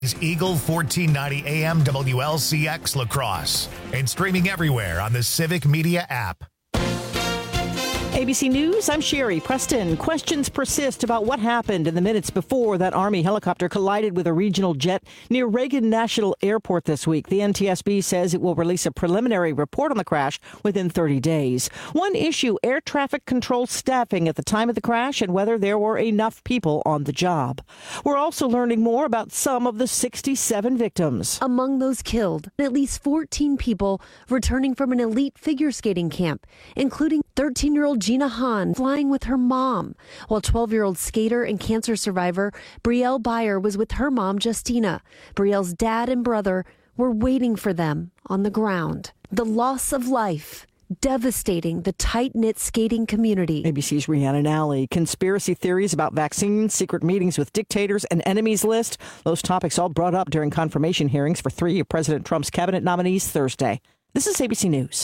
is Eagle 1490 AM WLCX La Crosse and streaming everywhere on the Civic Media app. ABC News, I'm Sherry Preston. Questions persist about what happened in the minutes before that Army helicopter collided with a regional jet near Reagan National Airport this week. The NTSB says it will release a preliminary report on the crash within 30 days. One issue, air traffic control staffing at the time of the crash and whether there were enough people on the job. We're also learning more about some of the 67 victims. Among those killed, at least 14 people returning from an elite figure skating camp, including 13-year-old Gina Hahn flying with her mom, while 12-year-old skater and cancer survivor Brielle Byer was with her mom, Justina. Brielle's dad and brother were waiting for them on the ground. The loss of life, devastating the tight-knit skating community. ABC's Rhiannon Alley. Conspiracy theories about vaccines, secret meetings with dictators, an enemies list. Those topics all brought up during confirmation hearings for 3 of President Trump's cabinet nominees Thursday. This is ABC News.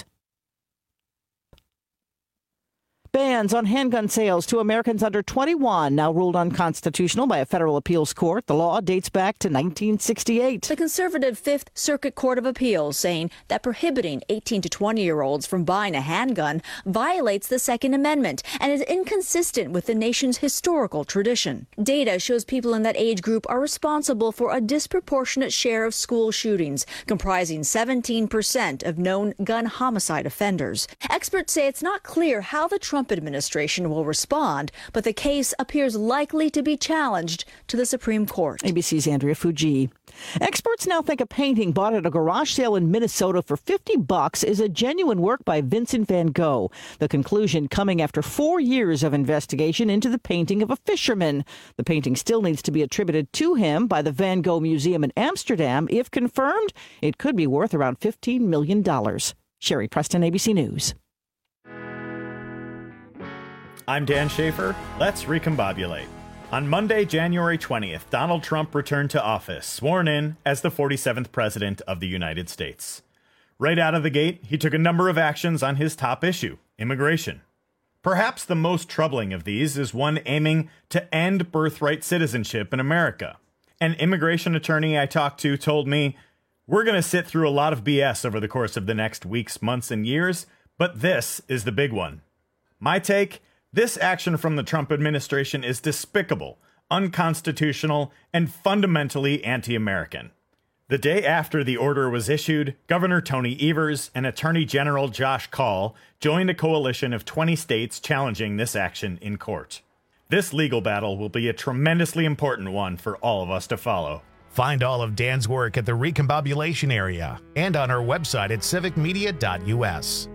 Bans on handgun sales to Americans under 21 now ruled unconstitutional by a federal appeals court. The law dates back to 1968. The conservative Fifth Circuit Court of Appeals saying that prohibiting 18 to 20-year-olds from buying a handgun violates the Second Amendment and is inconsistent with the nation's historical tradition. Data shows people in that age group are responsible for a disproportionate share of school shootings, comprising 17% of known gun homicide offenders. Experts say it's not clear how the Trump administration will respond, but the case appears likely to be challenged to the Supreme Court. ABC's Andrea Fuji. Experts now think a painting bought at a garage sale in Minnesota for $50 is a genuine work by Vincent van Gogh. The conclusion coming after 4 years of investigation into the painting of a fisherman. The painting still needs to be attributed to him by the Van Gogh Museum in Amsterdam. If confirmed, it could be worth around $15 million. Sherry Preston, ABC News. I'm Dan Schaefer. Let's recombobulate. On Monday, January 20th, Donald Trump returned to office, sworn in as the 47th President of the United States. Right out of the gate, he took a number of actions on his top issue, immigration. Perhaps the most troubling of these is one aiming to end birthright citizenship in America. An immigration attorney I talked to told me, "We're going to sit through a lot of BS over the course of the next weeks, months, and years, but this is the big one." My take? This action from the Trump administration is despicable, unconstitutional, and fundamentally anti-American. The day after the order was issued, Governor Tony Evers and Attorney General Josh Kaul joined a coalition of 20 states challenging this action in court. This legal battle will be a tremendously important one for all of us to follow. Find all of Dan's work at the Recombobulation area and on our website at civicmedia.us.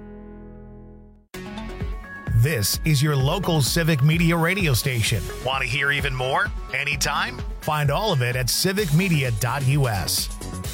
This is your local Civic Media radio station. Want to hear even more? Anytime? Find all of it at civicmedia.us.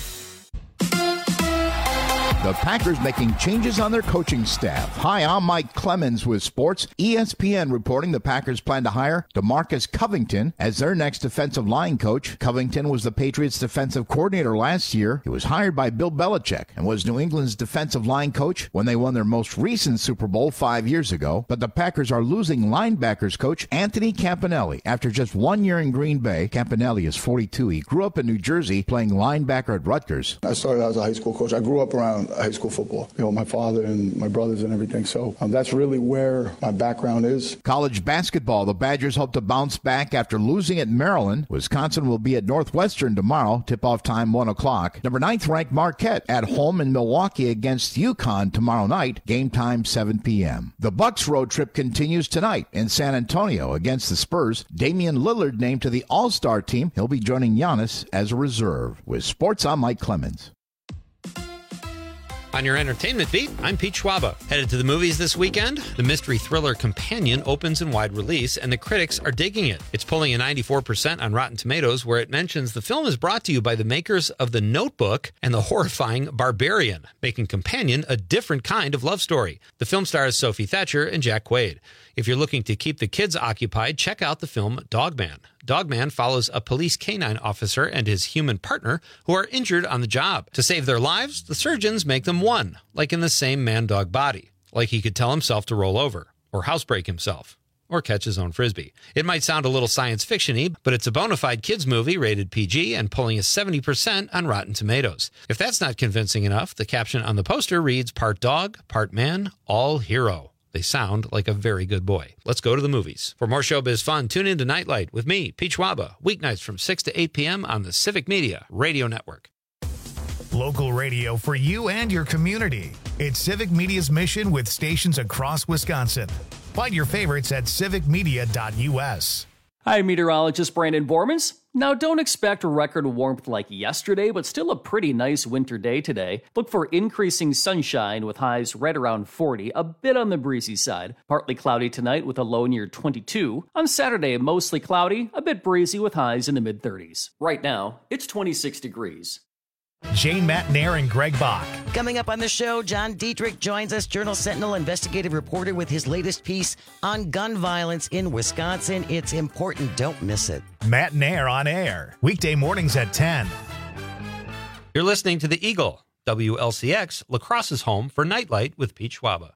The Packers making changes on their coaching staff. Hi, I'm Mike Clemens with Sports. ESPN reporting the Packers plan to hire DeMarcus Covington as their next defensive line coach. Covington was the Patriots' defensive coordinator last year. He was hired by Bill Belichick and was New England's defensive line coach when they won their most recent Super Bowl 5 years ago. But the Packers are losing linebackers coach Anthony Campanelli. After just 1 year in Green Bay, Campanelli is 42. He grew up in New Jersey playing linebacker at Rutgers. I started out as a high school coach. I grew up around high school football, my father and my brothers and everything. So that's really where my background is. College basketball. The Badgers hope to bounce back after losing at Maryland. Wisconsin will be at Northwestern tomorrow. Tip-off time 1 o'clock. Number 9th ranked Marquette at home in Milwaukee against UConn tomorrow night. Game time 7 p.m. The Bucks road trip continues tonight in San Antonio against the Spurs. Damian Lillard named to the All-Star team. He'll be joining Giannis as a reserve. With Sports, I'm Mike Clemens. On your entertainment beat, I'm Pete Schwaba. Headed to the movies this weekend? The mystery thriller Companion opens in wide release, and the critics are digging it. It's pulling a 94% on Rotten Tomatoes, where it mentions the film is brought to you by the makers of The Notebook and the horrifying Barbarian, making Companion a different kind of love story. The film stars Sophie Thatcher and Jack Quaid. If you're looking to keep the kids occupied, check out the film Dogman. Dogman follows a police canine officer and his human partner who are injured on the job. To save their lives, the surgeons make them one, like in the same man-dog body, like he could tell himself to roll over or housebreak himself. or catch his own Frisbee. It might sound a little science fiction-y, but it's a bona fide kids movie rated PG and pulling a 70% on Rotten Tomatoes. If that's not convincing enough, the caption on the poster reads, "Part dog, part man, all hero." They sound like a very good boy. Let's go to the movies. For more showbiz fun, tune in to Nightlight with me, Pete Schwaba, weeknights from 6 to 8 p.m. on the Civic Media Radio Network. Local radio for you and your community. It's Civic Media's mission with stations across Wisconsin. Find your favorites at civicmedia.us. Hi, meteorologist Brandon Bormans. Now, don't expect record warmth like yesterday, but still a pretty nice winter day today. Look for increasing sunshine with highs right around 40, a bit on the breezy side. Partly cloudy tonight with a low near 22. On Saturday, mostly cloudy, a bit breezy with highs in the mid-30s. Right now, it's 26 degrees. Jane Matnair and Greg Bach. Coming up on the show, John Dietrich joins us, Journal Sentinel investigative reporter, with his latest piece on gun violence in Wisconsin. It's important. Don't miss it. Matnair on air, weekday mornings at 10. You're listening to The Eagle, WLCX, La Crosse's home for Nightlight with Pete Schwaba.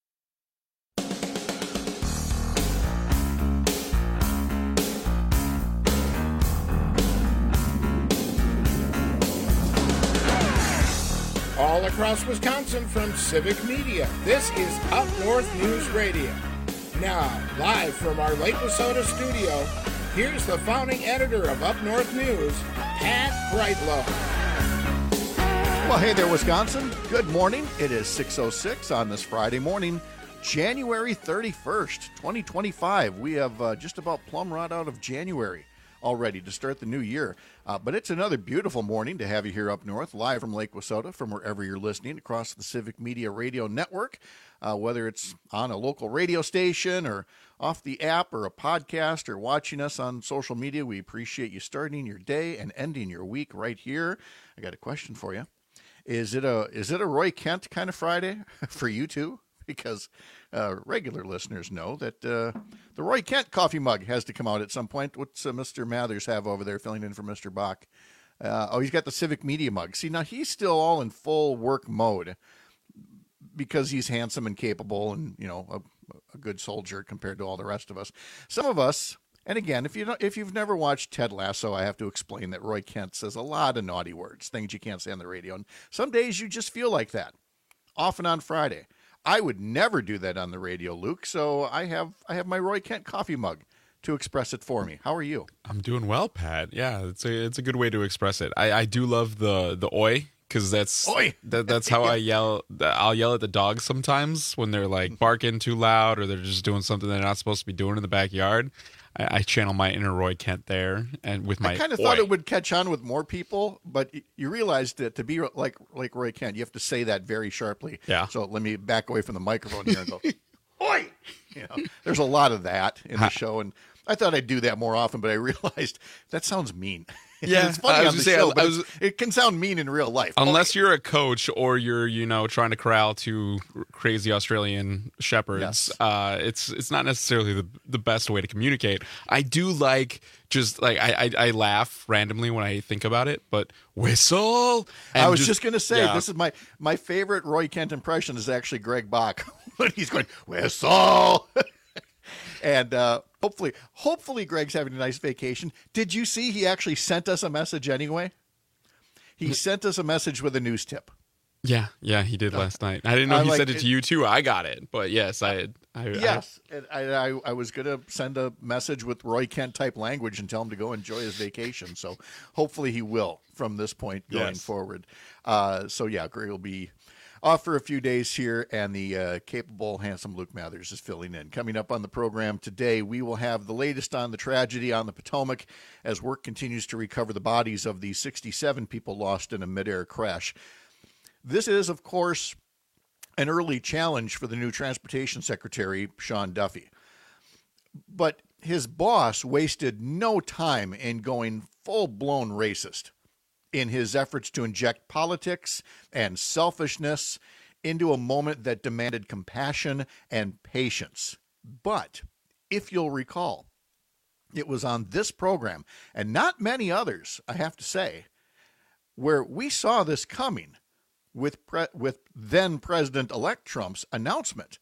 All across Wisconsin from Civic Media, this is Up North News Radio. Now, live from our Lake Wissota studio, here's the founding editor of Up North News, Pat Breitlow. Well, hey there, Wisconsin. Good morning. It is 6:06 on this Friday morning, January 31st, 2025. We have just about plumb right out of January already to start the new year. But it's another beautiful morning to have you here up north, live from Lake Wissota, from wherever you're listening across the Civic Media Radio Network, whether it's on a local radio station or off the app or a podcast or watching us on social media. We appreciate you starting your day and ending your week right here. I got a question for you. Is it a Roy Kent kind of Friday for you too? Because regular listeners know that the Roy Kent coffee mug has to come out at some point. What's Mr. Mathers have over there filling in for Mr. Bach? He's got the Civic Media mug. See, now he's still all in full work mode because he's handsome and capable and, you know, a good soldier compared to all the rest of us. Some of us, and again, if you've never watched Ted Lasso, I have to explain that Roy Kent says a lot of naughty words, things you can't say on the radio. And some days you just feel like that, often on Friday. I would never do that on the radio, Luke, so I have my Roy Kent coffee mug to express it for me. How are you? I'm doing well, Pat. Yeah, it's a good way to express it. I do love the oi, because that's how I yell. I'll yell at the dogs sometimes when they're like barking too loud or they're just doing something they're not supposed to be doing in the backyard. I channel my inner Roy Kent there, and with my. I kind of thought it would catch on with more people, but you realized that to be like Roy Kent, you have to say that very sharply. Yeah. So let me back away from the microphone here and go, "Oi!" You know, there's a lot of that in the show, and I thought I'd do that more often, but I realized that sounds mean. Yeah, it's funny on the show, but it can sound mean in real life. Unless you're a coach or you're, trying to corral two crazy Australian shepherds, yes. It's not necessarily the best way to communicate. I do like I laugh randomly when I think about it, but whistle. I was just going to say, This is my favorite Roy Kent impression is actually Greg Bach when he's going, whistle. And hopefully Greg's having a nice vacation. Did you see he actually sent us a message anyway? He sent us a message with a news tip. Yeah, he did last night. I didn't know he sent it to you too. I got it, but yes, I was going to send a message with Roy Kent type language and tell him to go enjoy his vacation. So hopefully he will from this point going forward. Greg will be off for a few days here, and the capable, handsome Luke Mathers is filling in. Coming up on the program today, we will have the latest on the tragedy on the Potomac as work continues to recover the bodies of the 67 people lost in a midair crash. This is, of course, an early challenge for the new Transportation Secretary, Sean Duffy. But his boss wasted no time in going full-blown racist in his efforts to inject politics and selfishness into a moment that demanded compassion and patience. But if you'll recall, it was on this program, and not many others, I have to say, where we saw this coming with then President-elect Trump's announcement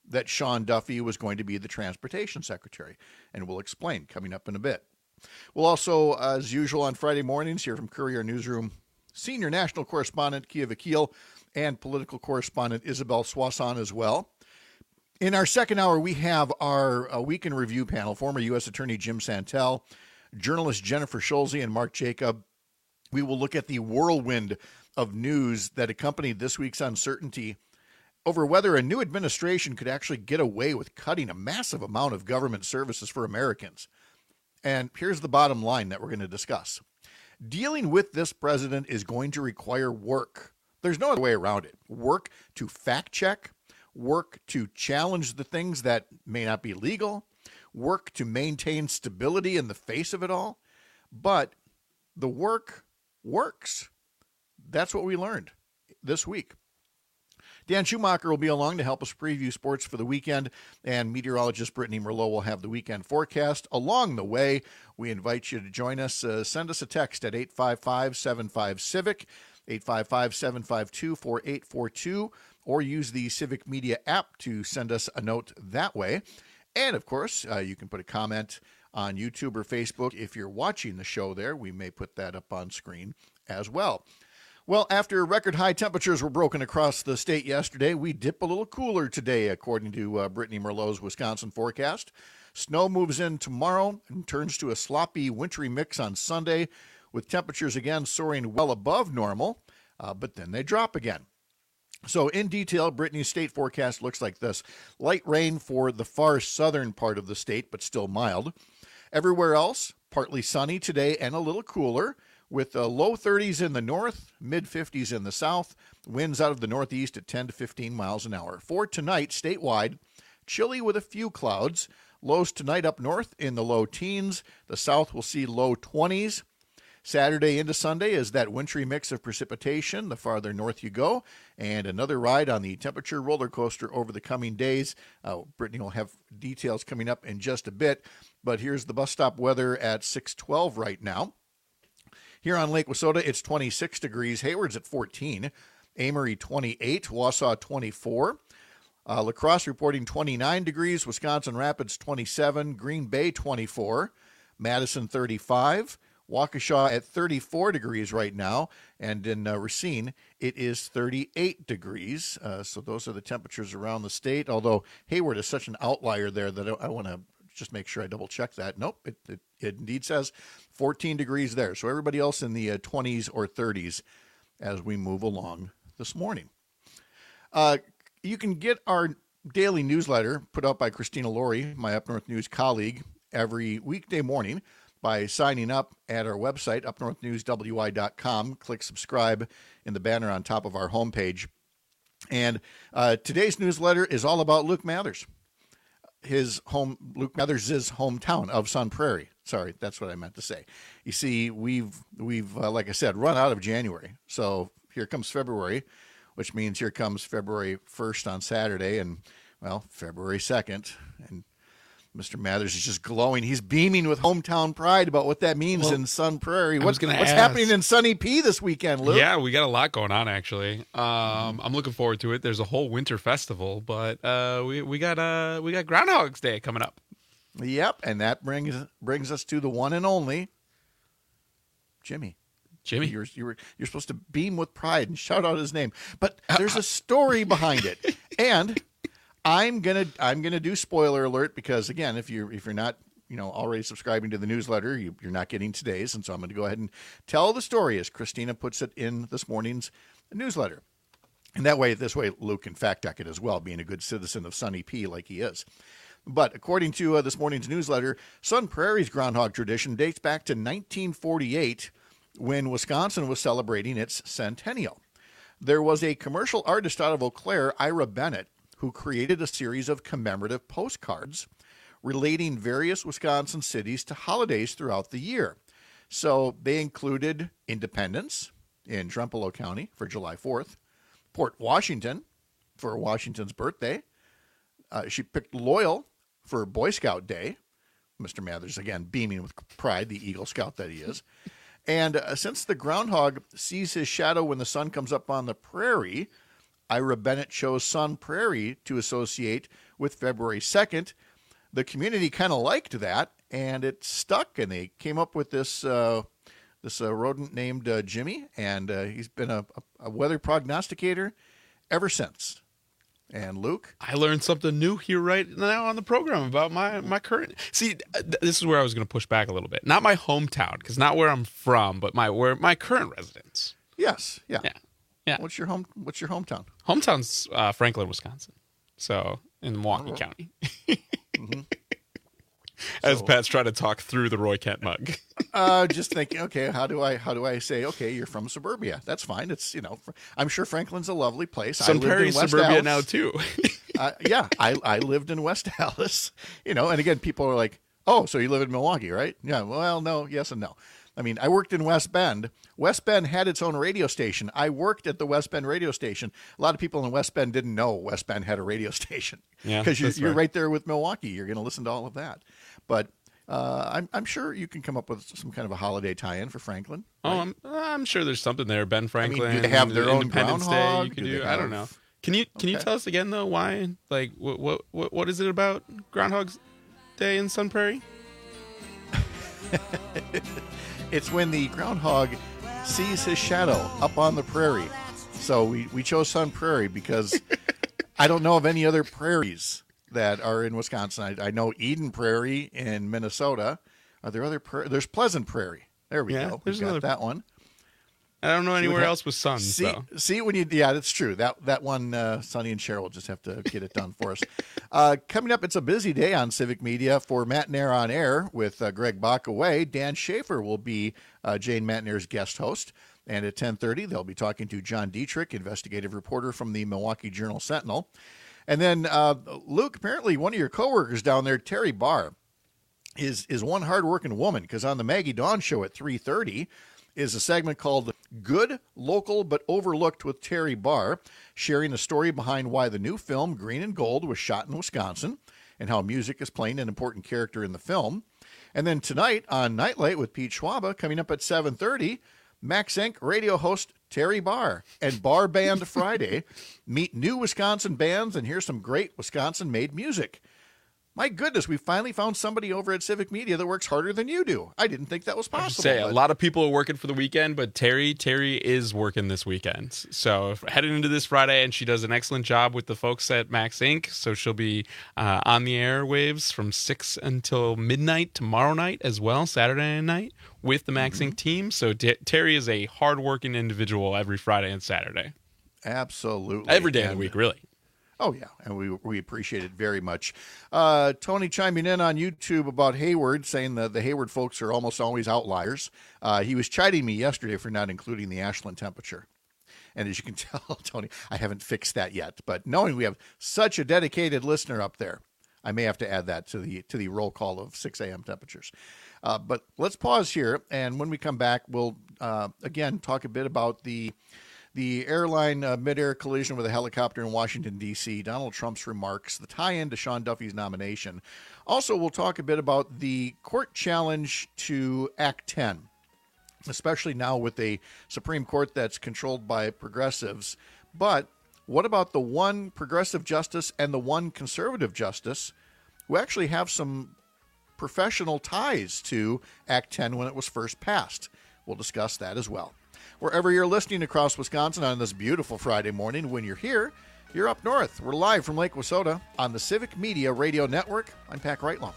that Sean Duffy was going to be the transportation secretary, and we'll explain coming up in a bit. We'll also, as usual on Friday mornings, hear from Courier Newsroom senior national correspondent Kia Vakil and political correspondent Isabel Soisson as well. In our second hour, we have our Week in Review panel, former U.S. Attorney Jim Santel, journalist Jennifer Schulze, and Mark Jacob. We will look at the whirlwind of news that accompanied this week's uncertainty over whether a new administration could actually get away with cutting a massive amount of government services for Americans. And here's the bottom line that we're going to discuss. Dealing with this president is going to require work. There's no other way around it. Work to fact check, work to challenge the things that may not be legal, work to maintain stability in the face of it all. But the work works. That's what we learned this week. Dan Schumacher will be along to help us preview sports for the weekend, and meteorologist Brittany Merlot will have the weekend forecast. Along the way, we invite you to join us. Send us a text at 855-75-CIVIC, 855-752-4842, or use the Civic Media app to send us a note that way. And, of course, you can put a comment on YouTube or Facebook. If you're watching the show there, we may put that up on screen as well. Well, after record high temperatures were broken across the state yesterday, we dip a little cooler today, according to Brittany Merlot's Wisconsin forecast. Snow moves in tomorrow and turns to a sloppy, wintry mix on Sunday, with temperatures again soaring well above normal, but then they drop again. So in detail, Brittany's state forecast looks like this. Light rain for the far southern part of the state, but still mild. Everywhere else, partly sunny today and a little cooler, with low 30s in the north, mid-50s in the south, winds out of the northeast at 10 to 15 miles an hour. For tonight, statewide, chilly with a few clouds. Lows tonight up north in the low teens. The south will see low 20s. Saturday into Sunday is that wintry mix of precipitation the farther north you go, and another ride on the temperature roller coaster over the coming days. Brittany will have details coming up in just a bit, but here's the bus stop weather at 6:12 right now. Here on Lake Wissota, it's 26 degrees. Hayward's at 14. Amory, 28. Wausau, 24. La Crosse reporting 29 degrees. Wisconsin Rapids, 27. Green Bay, 24. Madison, 35. Waukesha at 34 degrees right now. And in Racine, it is 38 degrees. So those are the temperatures around the state, although Hayward is such an outlier there that I want to just make sure I double check that. Nope, it indeed says 14 degrees there. So everybody else in the 20s or 30s as we move along this morning. You can get our daily newsletter put out by Christina Laurie, my Up North News colleague, every weekday morning by signing up at our website, upnorthnewswi.com. Click subscribe in the banner on top of our homepage. And today's newsletter is all about Luke Mathers. Luke Mathers' hometown of Sun Prairie. Sorry, that's what I meant to say. You see, we've like I said, run out of January. So here comes February, which means here comes February 1st on Saturday and, well, February 2nd. And Mr. Mathers is just glowing. He's beaming with hometown pride about what that means in Sun Prairie. What's happening in Sunny P this weekend, Luke? Yeah, we got a lot going on, actually. I'm looking forward to it. There's a whole winter festival, but we got Groundhog's Day coming up. Yep, and that brings us to the one and only Jimmy. You're supposed to beam with pride and shout out his name, but there's a story behind it, and I'm gonna do spoiler alert because again, if you're not already subscribing to the newsletter, you're not getting today's, and so I'm going to go ahead and tell the story as Christina puts it in this morning's newsletter, and this way Luke can fact check it as well, being a good citizen of Sunny P like he is. But according to this morning's newsletter, Sun Prairie's groundhog tradition dates back to 1948 when Wisconsin was celebrating its centennial. There was a commercial artist out of Eau Claire, Ira Bennett, who created a series of commemorative postcards relating various Wisconsin cities to holidays throughout the year. So they included Independence in Trempealeau County for July 4th, Port Washington for Washington's birthday. She picked Loyal for Boy Scout Day. Mr. Mathers, again, beaming with pride, the Eagle Scout that he is. And since the groundhog sees his shadow when the sun comes up on the prairie, Ira Bennett chose Sun Prairie to associate with February 2nd. The community kind of liked that, and it stuck, and they came up with this rodent named Jimmy, and he's been a weather prognosticator ever since. And Luke? I learned something new here right now on the program about my current... See, this is where I was going to push back a little bit. Not my hometown, because not where I'm from, but my current residence. Yes, yeah. Yeah. What's your hometown? Hometown's Franklin, Wisconsin. So, in Milwaukee County. Mm-hmm. As Pat's trying to talk through the Roy Kent mug. Just thinking, okay, how do I say, okay, you're from suburbia? That's fine. It's, I'm sure Franklin's a lovely place. Sun Prairie's suburbia now too. Yeah, I lived in West Allis, and again, people are like, oh, so you live in Milwaukee, right? Yeah, well, no, yes and no. I mean, I worked in West Bend. West Bend had its own radio station. I worked at the West Bend radio station. A lot of people in West Bend didn't know West Bend had a radio station. Yeah, because you're right there with Milwaukee. You're going to listen to all of that. But I'm sure you can come up with some kind of a holiday tie-in for Franklin. Right? Oh, I'm sure there's something there. Ben Franklin. I mean, do they have their own Independence groundhog? Day you could do. I don't know. Can you tell us again though why? Like what is it about Groundhog's Day in Sun Prairie? It's when the groundhog sees his shadow up on the prairie. So we chose Sun Prairie because I don't know of any other prairies that are in Wisconsin. I know Eden Prairie in Minnesota. Are there other there's Pleasant Prairie. There we go. We've got that one. I don't know anywhere else with sun. See when you that's true. That one Sonny and Cheryl will just have to get it done for us. Coming up, it's a busy day on Civic Media for Matt Nair on Air with Greg Bach away. Dan Schaefer will be Jane Matt Nair's guest host. And at 10:30, they'll be talking to John Dietrich, investigative reporter from the Milwaukee Journal-Sentinel. And then, Luke, apparently one of your coworkers down there, Terry Barr, is one hardworking woman, because on the Maggie Dawn show at 3:30 is a segment called Good, Local, But Overlooked with Terry Barr, sharing the story behind why the new film Green and Gold was shot in Wisconsin and how music is playing an important character in the film. And then tonight on Nightlight with Pete Schwaba, coming up at 7:30, Max Inc. radio host Terry Barr and Bar Band Friday meet new Wisconsin bands and hear some great Wisconsin-made music. My goodness, we finally found somebody over at Civic Media that works harder than you do. I didn't think that was possible. A lot of people are working for the weekend, but Terry is working this weekend. So headed into this Friday, and she does an excellent job with the folks at Max Inc. So she'll be on the airwaves from 6 until midnight tomorrow night as well, Saturday night, with the Max Inc. team. So Terry is a hardworking individual every Friday and Saturday. Absolutely. Every day of the week, really. Oh, yeah, and we appreciate it very much. Tony chiming in on YouTube about Hayward, saying that the Hayward folks are almost always outliers. He was chiding me yesterday for not including the Ashland temperature. And as you can tell, Tony, I haven't fixed that yet. But knowing we have such a dedicated listener up there, I may have to add that to the roll call of 6 a.m. temperatures. But let's pause here, and when we come back, we'll, again, talk a bit about the airline mid-air collision with a helicopter in Washington, D.C., Donald Trump's remarks, the tie-in to Sean Duffy's nomination. Also, we'll talk a bit about the court challenge to Act 10, especially now with a Supreme Court that's controlled by progressives. But what about the one progressive justice and the one conservative justice who actually have some professional ties to Act 10 when it was first passed? We'll discuss that as well. Wherever you're listening across Wisconsin on this beautiful Friday morning, when you're here, you're up north. We're live from Lake Wissota on the Civic Media Radio Network. I'm Pat Reitlow.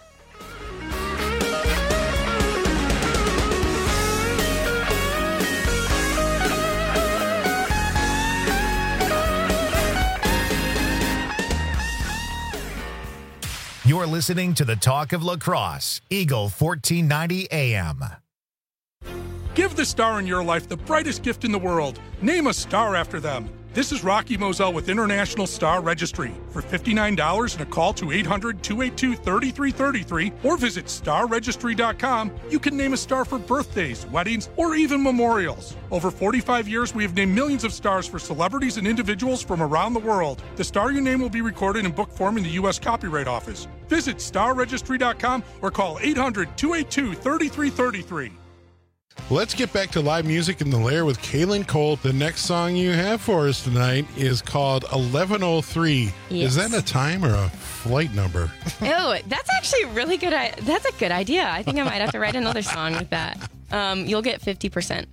You're listening to the Talk of Lacrosse, Eagle 1490 AM. Give the star in your life the brightest gift in the world. Name a star after them. This is Rocky Moselle with International Star Registry. For $59 and a call to 800-282-3333 or visit starregistry.com, you can name a star for birthdays, weddings, or even memorials. Over 45 years, we have named millions of stars for celebrities and individuals from around the world. The star you name will be recorded in book form in the U.S. Copyright Office. Visit starregistry.com or call 800-282-3333. Let's get back to live music in the Lair with Kaylin Cole. The next song you have for us tonight is called 1103. Yes. Is that a time or a flight number? Oh, that's actually really good. That's a good idea. I think I might have to write another song with that. You'll get 50%.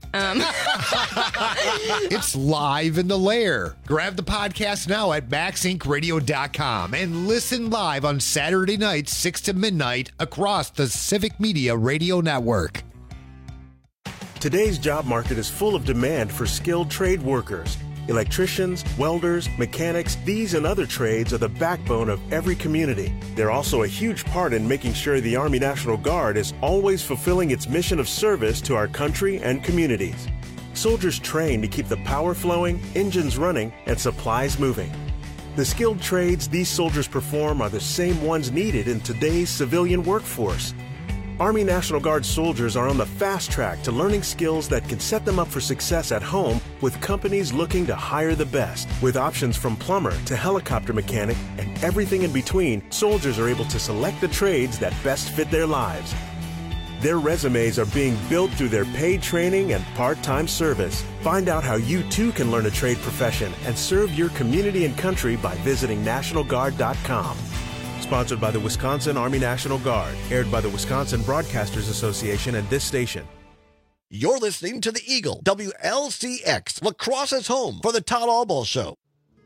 It's live in the Lair. Grab the podcast now at maxinkradio.com and listen live on Saturday nights, 6 to midnight, across the Civic Media Radio Network. Today's job market is full of demand for skilled trade workers. Electricians, welders, mechanics, these and other trades are the backbone of every community. They're also a huge part in making sure the Army National Guard is always fulfilling its mission of service to our country and communities. Soldiers train to keep the power flowing, engines running, and supplies moving. The skilled trades these soldiers perform are the same ones needed in today's civilian workforce. Army National Guard soldiers are on the fast track to learning skills that can set them up for success at home with companies looking to hire the best. With options from plumber to helicopter mechanic and everything in between, soldiers are able to select the trades that best fit their lives. Their resumes are being built through their paid training and part-time service. Find out how you too can learn a trade profession and serve your community and country by visiting NationalGuard.com. Sponsored by the Wisconsin Army National Guard. Aired by the Wisconsin Broadcasters Association and this station. You're listening to the Eagle, WLCX, Lacrosse's home for the Todd Albaugh Show.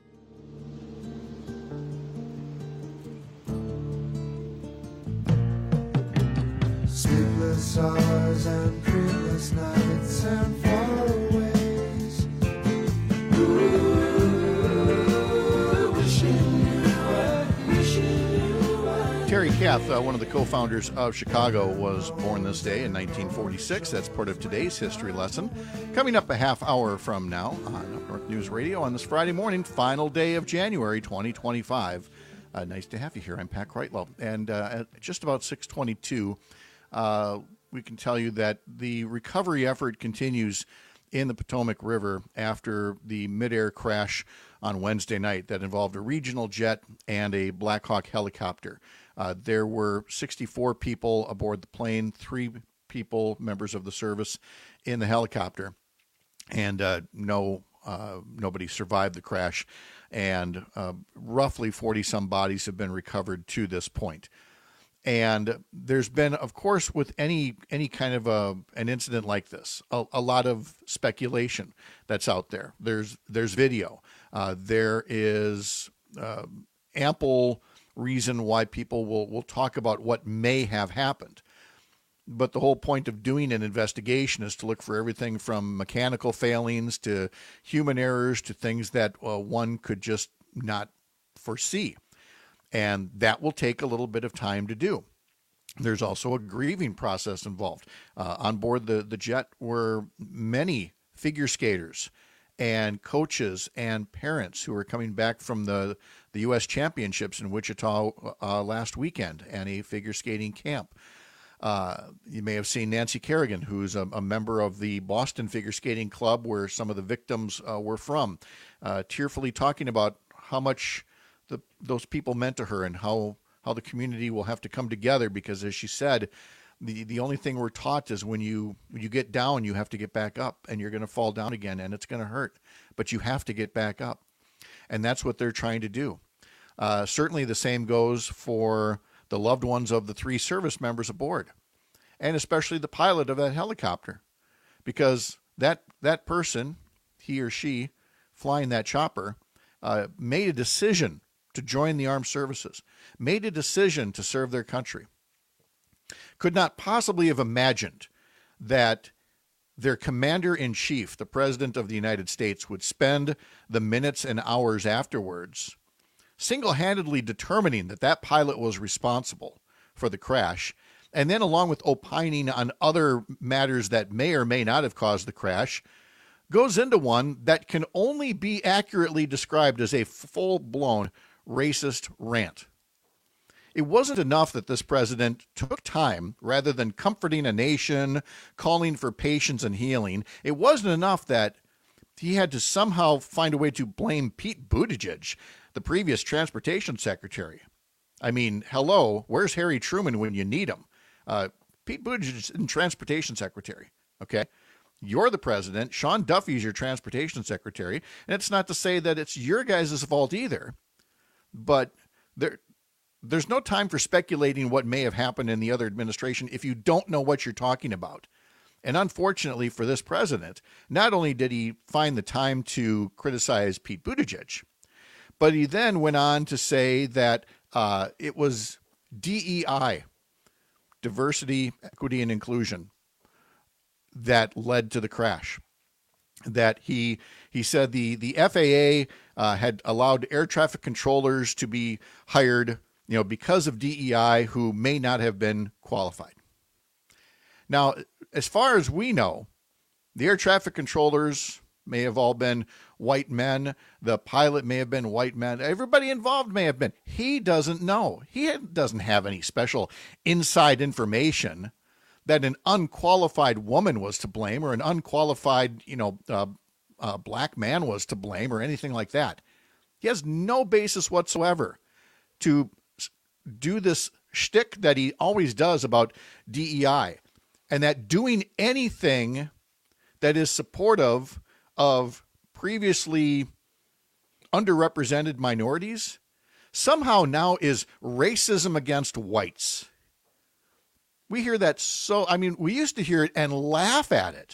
Sleepless hours and dreamless nights and faraways. Terry Kath, one of the co-founders of Chicago, was born this day in 1946. That's part of today's history lesson. Coming up a half hour from now on Up North News Radio on this Friday morning, final day of January 2025. Nice to have you here. I'm Pat Kreitlow. And at just about 6:22, we can tell you that the recovery effort continues in the Potomac River after the midair crash on Wednesday night that involved a regional jet and a Black Hawk helicopter. There were 64 people aboard the plane, 3 people, members of the service, in the helicopter, and nobody survived the crash, and roughly 40-some bodies have been recovered to this point. And there's been, of course, with any kind of an incident like this, a lot of speculation that's out there. There's video. There is ample reason why people will talk about what may have happened. But the whole point of doing an investigation is to look for everything from mechanical failings to human errors to things that one could just not foresee. And that will take a little bit of time to do. There's also a grieving process involved. On board the jet were many figure skaters and coaches and parents who were coming back from the U.S. Championships in Wichita last weekend and a figure skating camp. You may have seen Nancy Kerrigan, who's a member of the Boston Figure Skating Club, where some of the victims were from, tearfully talking about how much those people meant to her and how the community will have to come together because, as she said, the only thing we're taught is when you get down, you have to get back up, and you're going to fall down again, and it's going to hurt, but you have to get back up. And that's what they're trying to do. Certainly the same goes for the loved ones of the 3 service members aboard, and especially the pilot of that helicopter, because that person, he or she, flying that chopper, made a decision to join the armed services, made a decision to serve their country. Could not possibly have imagined that their commander-in-chief, the President of the United States, would spend the minutes and hours afterwards single-handedly determining that pilot was responsible for the crash, and then along with opining on other matters that may or may not have caused the crash, goes into one that can only be accurately described as a full-blown racist rant. It wasn't enough that this president took time, rather than comforting a nation, calling for patience and healing. It wasn't enough that he had to somehow find a way to blame Pete Buttigieg, the previous transportation secretary. I mean, hello, where's Harry Truman when you need him? Pete Buttigieg is the transportation secretary. Okay? You're the president. Sean Duffy's your transportation secretary. And it's not to say that it's your guys' fault either. But there's no time for speculating what may have happened in the other administration if you don't know what you're talking about. And unfortunately for this president, not only did he find the time to criticize Pete Buttigieg, but he then went on to say that it was DEI, diversity, equity, and inclusion, that led to the crash. That he said the FAA had allowed air traffic controllers to be hired, because of DEI, who may not have been qualified. Now, as far as we know, the air traffic controllers may have all been white men. The pilot may have been white men. Everybody involved may have been. He doesn't know. He doesn't have any special inside information that an unqualified woman was to blame or an unqualified, black man was to blame or anything like that. He has no basis whatsoever to do this shtick that he always does about DEI, and that doing anything that is supportive of previously underrepresented minorities somehow now is racism against whites. We hear that we used to hear it and laugh at it.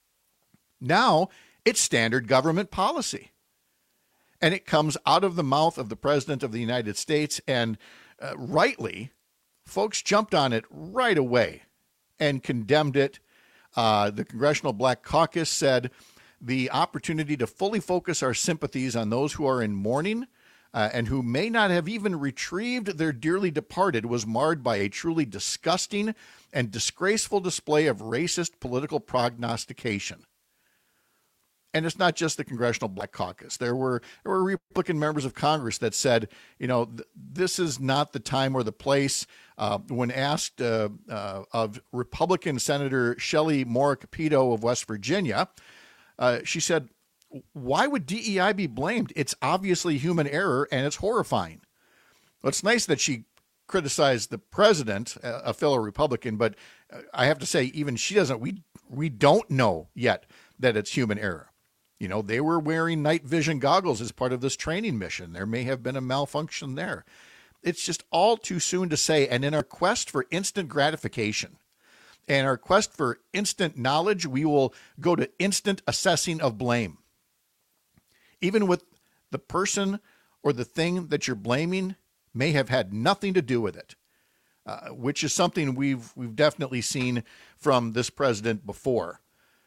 Now it's standard government policy. And it comes out of the mouth of the President of the United States, and rightly, folks jumped on it right away and condemned it. The Congressional Black Caucus said the opportunity to fully focus our sympathies on those who are in mourning and who may not have even retrieved their dearly departed was marred by a truly disgusting and disgraceful display of racist political prognostication. And it's not just the Congressional Black Caucus. There were Republican members of Congress that said, this is not the time or the place. When asked of Republican Senator Shelley Moore Capito of West Virginia, she said, why would DEI be blamed? It's obviously human error, and it's horrifying. Well, it's nice that she criticized the president, a fellow Republican, but I have to say, even she doesn't. We don't know yet that it's human error. They were wearing night vision goggles as part of this training mission. There may have been a malfunction there. It's just all too soon to say. And in our quest for instant gratification and our quest for instant knowledge, we will go to instant assessing of blame. Even with the person or the thing that you're blaming may have had nothing to do with it, which is something we've definitely seen from this president before.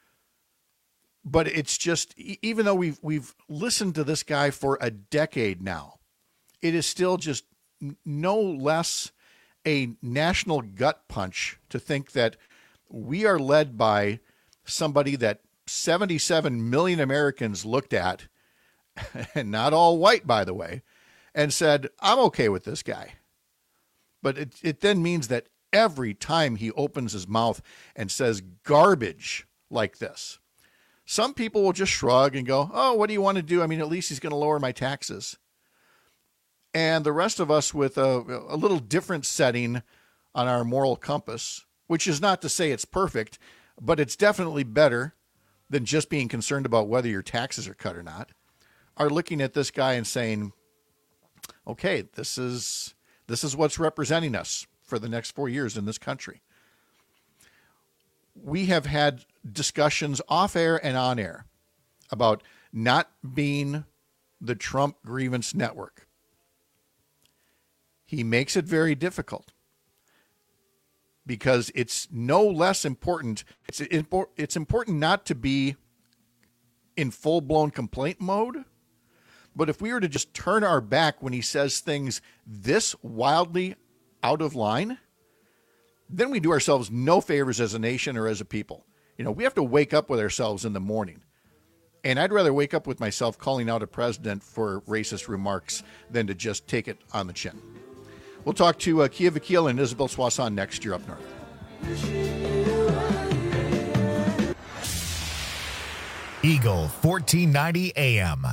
But it's just, even though we've listened to this guy for a decade now, it is still just no less a national gut punch to think that we are led by somebody that 77 million Americans looked at, and not all white, by the way, and said, I'm okay with this guy. But it then means that every time he opens his mouth and says garbage like this, some people will just shrug and go, oh, what do you want to do? I mean, at least he's going to lower my taxes. And the rest of us with a little different setting on our moral compass, which is not to say it's perfect, but it's definitely better than just being concerned about whether your taxes are cut or not, are looking at this guy and saying, okay, this is what's representing us for the next 4 years in this country. We have had discussions off air and on air about not being the Trump grievance network. He makes it very difficult because it's no less important. It's important not to be in full-blown complaint mode. But if we were to just turn our back when he says things this wildly out of line, then we do ourselves no favors as a nation or as a people. We have to wake up with ourselves in the morning. And I'd rather wake up with myself calling out a president for racist remarks than to just take it on the chin. We'll talk to Kia Vakil and Isabel Soisson next year up north. Eagle 1490 AM.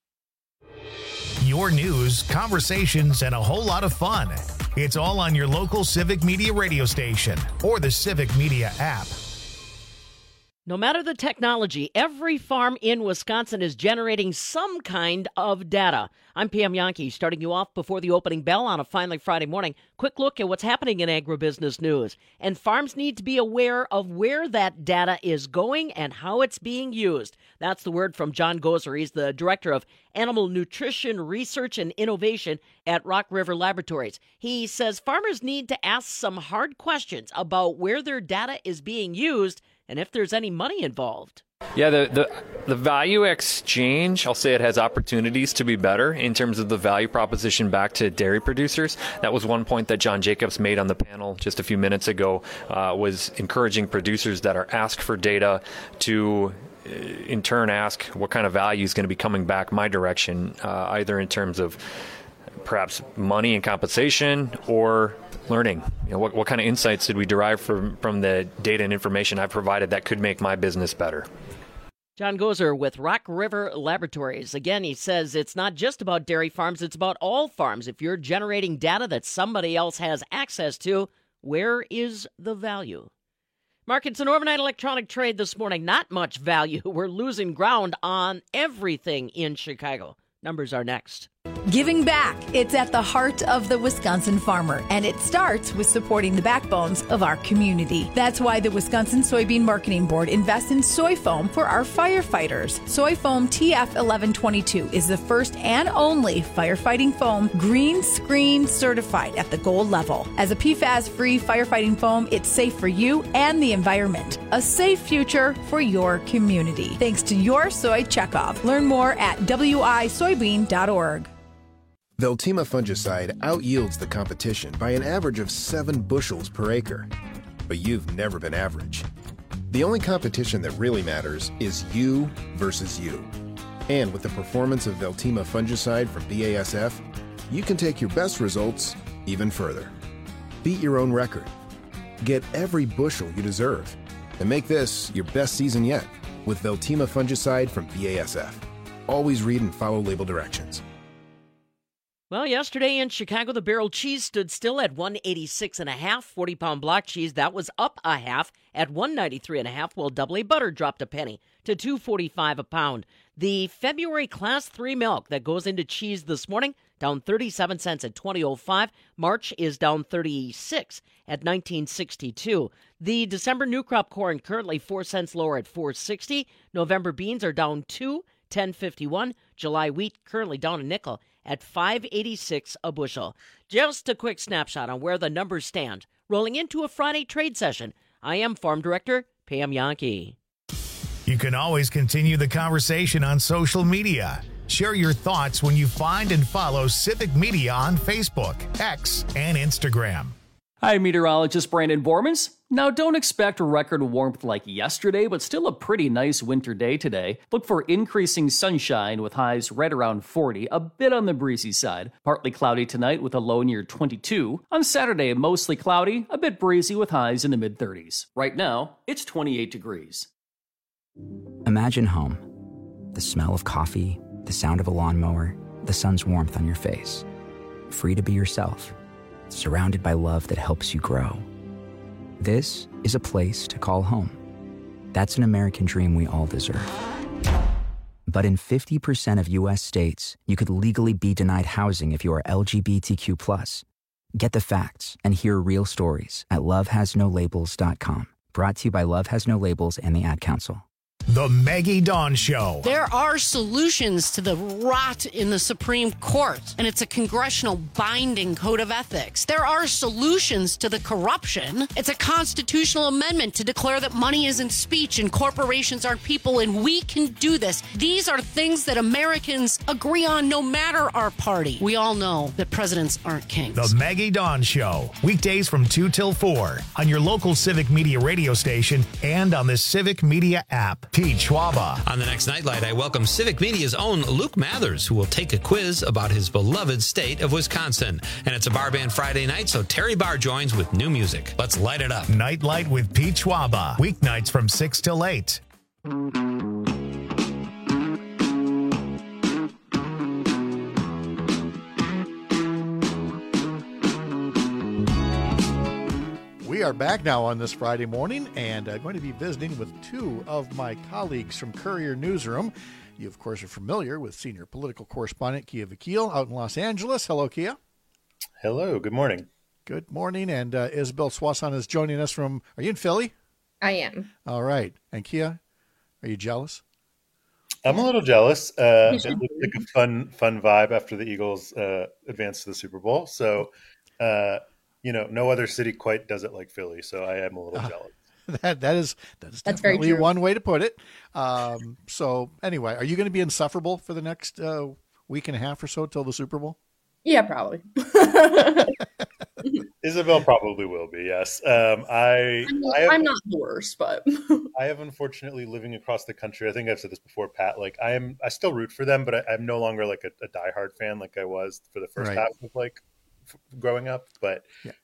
Your news, conversations, and a whole lot of fun. It's all on your local Civic Media radio station or the Civic Media app. No matter the technology, every farm in Wisconsin is generating some kind of data. I'm Pam Yankee, starting you off before the opening bell on a finally Friday morning. Quick look at what's happening in agribusiness news. And farms need to be aware of where that data is going and how it's being used. That's the word from John Gozer. He's the Director of Animal Nutrition Research and Innovation at Rock River Laboratories. He says farmers need to ask some hard questions about where their data is being used and if there's any money involved. Yeah, the value exchange, I'll say it has opportunities to be better in terms of the value proposition back to dairy producers. That was one point that John Jacobs made on the panel just a few minutes ago, was encouraging producers that are asked for data to in turn ask what kind of value is going to be coming back my direction, either in terms of perhaps money and compensation or learning. You know, what kind of insights did we derive from the data and information I've provided that could make my business better? John Gozer with Rock River Laboratories. Again, he says it's not just about dairy farms, it's about all farms. If you're generating data that somebody else has access to, where is the value? Markets and overnight electronic trade this morning, not much value. We're losing ground on everything in Chicago. Numbers are next. Giving back. It's at the heart of the Wisconsin farmer, and it starts with supporting the backbones of our community. That's why the Wisconsin Soybean Marketing Board invests in soy foam for our firefighters. Soy foam TF1122 is the first and only firefighting foam green screen certified at the gold level. As a PFAS-free firefighting foam, it's safe for you and the environment. A safe future for your community. Thanks to your soy checkoff. Learn more at wisoybean.org. Veltima fungicide outyields the competition by an average of 7 bushels per acre. But you've never been average. The only competition that really matters is you versus you. And with the performance of Veltima fungicide from BASF, you can take your best results even further. Beat your own record. Get every bushel you deserve. And make this your best season yet with Veltima fungicide from BASF. Always read and follow label directions. Well, yesterday in Chicago, the barrel cheese stood still at $186.5. 40-pound block cheese, that was up a half at $193.5, while double A butter dropped a penny to $2.45 a pound. The February Class 3 milk that goes into cheese this morning, down 37 cents at $20.05. March is down 36 at $19.62. The December new crop corn currently 4 cents lower at $4.60. November beans are down 2, $10.51. July wheat currently down a nickel at $5.86 a bushel. Just a quick snapshot on where the numbers stand. Rolling into a Friday trade session, I am Farm Director Pam Yankee. You can always continue the conversation on social media. Share your thoughts when you find and follow Civic Media on Facebook, X, and Instagram. Hi, meteorologist Brandon Bormans. Now, don't expect record warmth like yesterday, but still a pretty nice winter day today. Look for increasing sunshine with highs right around 40, a bit on the breezy side. Partly cloudy tonight with a low near 22. On Saturday, mostly cloudy, a bit breezy with highs in the mid-30s. Right now, it's 28 degrees. Imagine home. The smell of coffee, the sound of a lawnmower, the sun's warmth on your face. Free to be yourself. Surrounded by love that helps you grow. This is a place to call home. That's an American dream we all deserve. But in 50% of U.S. states, you could legally be denied housing if you are LGBTQ+. Get the facts and hear real stories at lovehasnolabels.com. Brought to you by Love Has No Labels and the Ad Council. The Maggie Dawn Show. There are solutions to the rot in the Supreme Court, and it's a congressional binding code of ethics. There are solutions to the corruption. It's a constitutional amendment to declare that money isn't speech and corporations aren't people, and we can do this. These are things that Americans agree on no matter our party. We all know that presidents aren't kings. The Maggie Dawn Show. Weekdays from 2 till 4 on your local Civic Media radio station and on the Civic Media app. Pete Schwaba. On the next Nightlight, I welcome Civic Media's own Luke Mathers, who will take a quiz about his beloved state of Wisconsin. And it's a Bar Band Friday night, so Terry Barr joins with new music. Let's light it up. Nightlight with Pete Schwaba. Weeknights from 6 till 8. We are back now on this Friday morning, and I'm going to be visiting with two of my colleagues from Courier Newsroom. You, of course, are familiar with senior political correspondent Kia Vakil out in Los Angeles. Hello, Kia. Hello. Good morning. Good morning. And Isabel Swanson is joining us from, are you in Philly? I am. All right. And Kia, are you jealous? I'm a little jealous. It looked like a fun vibe after the Eagles advanced to the Super Bowl. So, no other city quite does it like Philly. So I am a little jealous. That's definitely one way to put it. So anyway, are you going to be insufferable for the next week and a half or so till the Super Bowl? Yeah, probably. Isabel probably will be. Yes. I'm not the worst, but I have unfortunately living across the country. I think I've said this before, Pat. Like I still root for them, but I'm no longer like a diehard fan like I was for the first half of growing up. But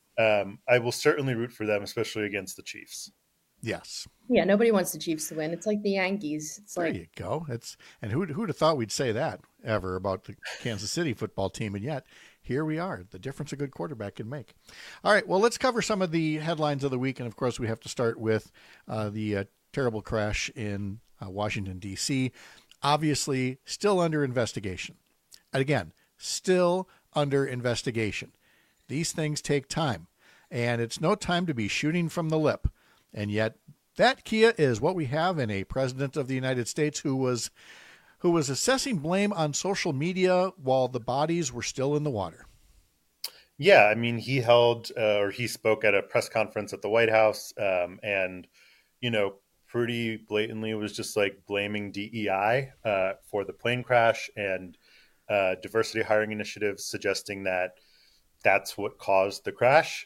I will certainly root for them, especially against the Chiefs. Yes. Yeah, nobody wants the Chiefs to win. It's like the Yankees. There you go. And who'd have thought we'd say that ever about the Kansas City football team, and yet here we are. The difference a good quarterback can make. All right, well, let's cover some of the headlines of the week, and of course we have to start with the terrible crash in Washington, D.C. Obviously, still under investigation. And again, still under investigation. These things take time, and it's no time to be shooting from the lip. And yet that, Kia, is what we have in a president of the United States who was assessing blame on social media while the bodies were still in the water. Yeah, I mean, he spoke at a press conference at the White House and, pretty blatantly was just like blaming DEI for the plane crash and diversity hiring initiatives, suggesting that that's what caused the crash.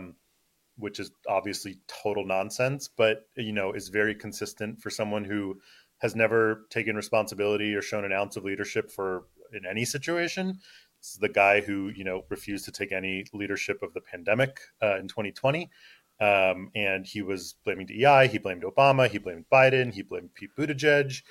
Which is obviously total nonsense, but, is very consistent for someone who has never taken responsibility or shown an ounce of leadership in any situation. This is the guy who, refused to take any leadership of the pandemic in 2020. And he was blaming DEI. He blamed Obama. He blamed Biden. He blamed Pete Buttigieg.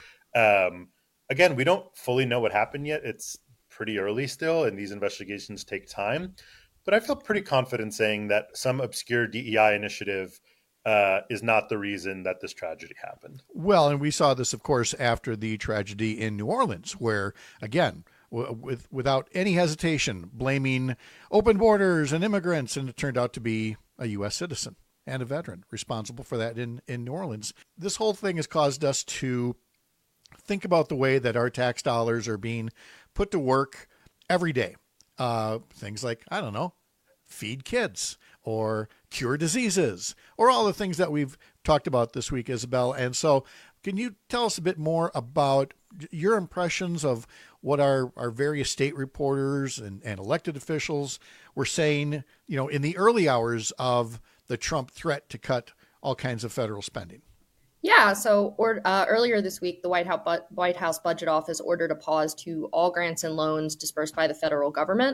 Again, we don't fully know what happened yet. It's pretty early still, and these investigations take time. But I feel pretty confident saying that some obscure DEI initiative is not the reason that this tragedy happened. Well, and we saw this, of course, after the tragedy in New Orleans, where, again, without any hesitation, blaming open borders and immigrants, and it turned out to be a U.S. citizen and a veteran responsible for that in New Orleans. This whole thing has caused us to think about the way that our tax dollars are being put to work every day. Things like, I don't know, feed kids or cure diseases or all the things that we've talked about this week, Isabel. And so can you tell us a bit more about your impressions of what our various state reporters and elected officials were saying, in the early hours of the Trump threat to cut all kinds of federal spending? Yeah, so earlier this week, the White House Budget Office ordered a pause to all grants and loans dispersed by the federal government,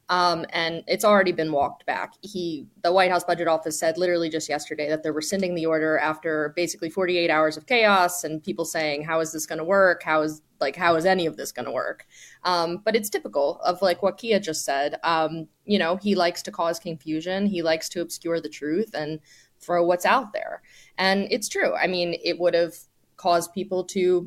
and it's already been walked back. The White House Budget Office said literally just yesterday that they're rescinding the order after basically 48 hours of chaos and people saying, how is this going to work? How is any of this going to work? But it's typical of what Kia just said. He likes to cause confusion. He likes to obscure the truth and throw what's out there. And it's true. I mean, it would have caused people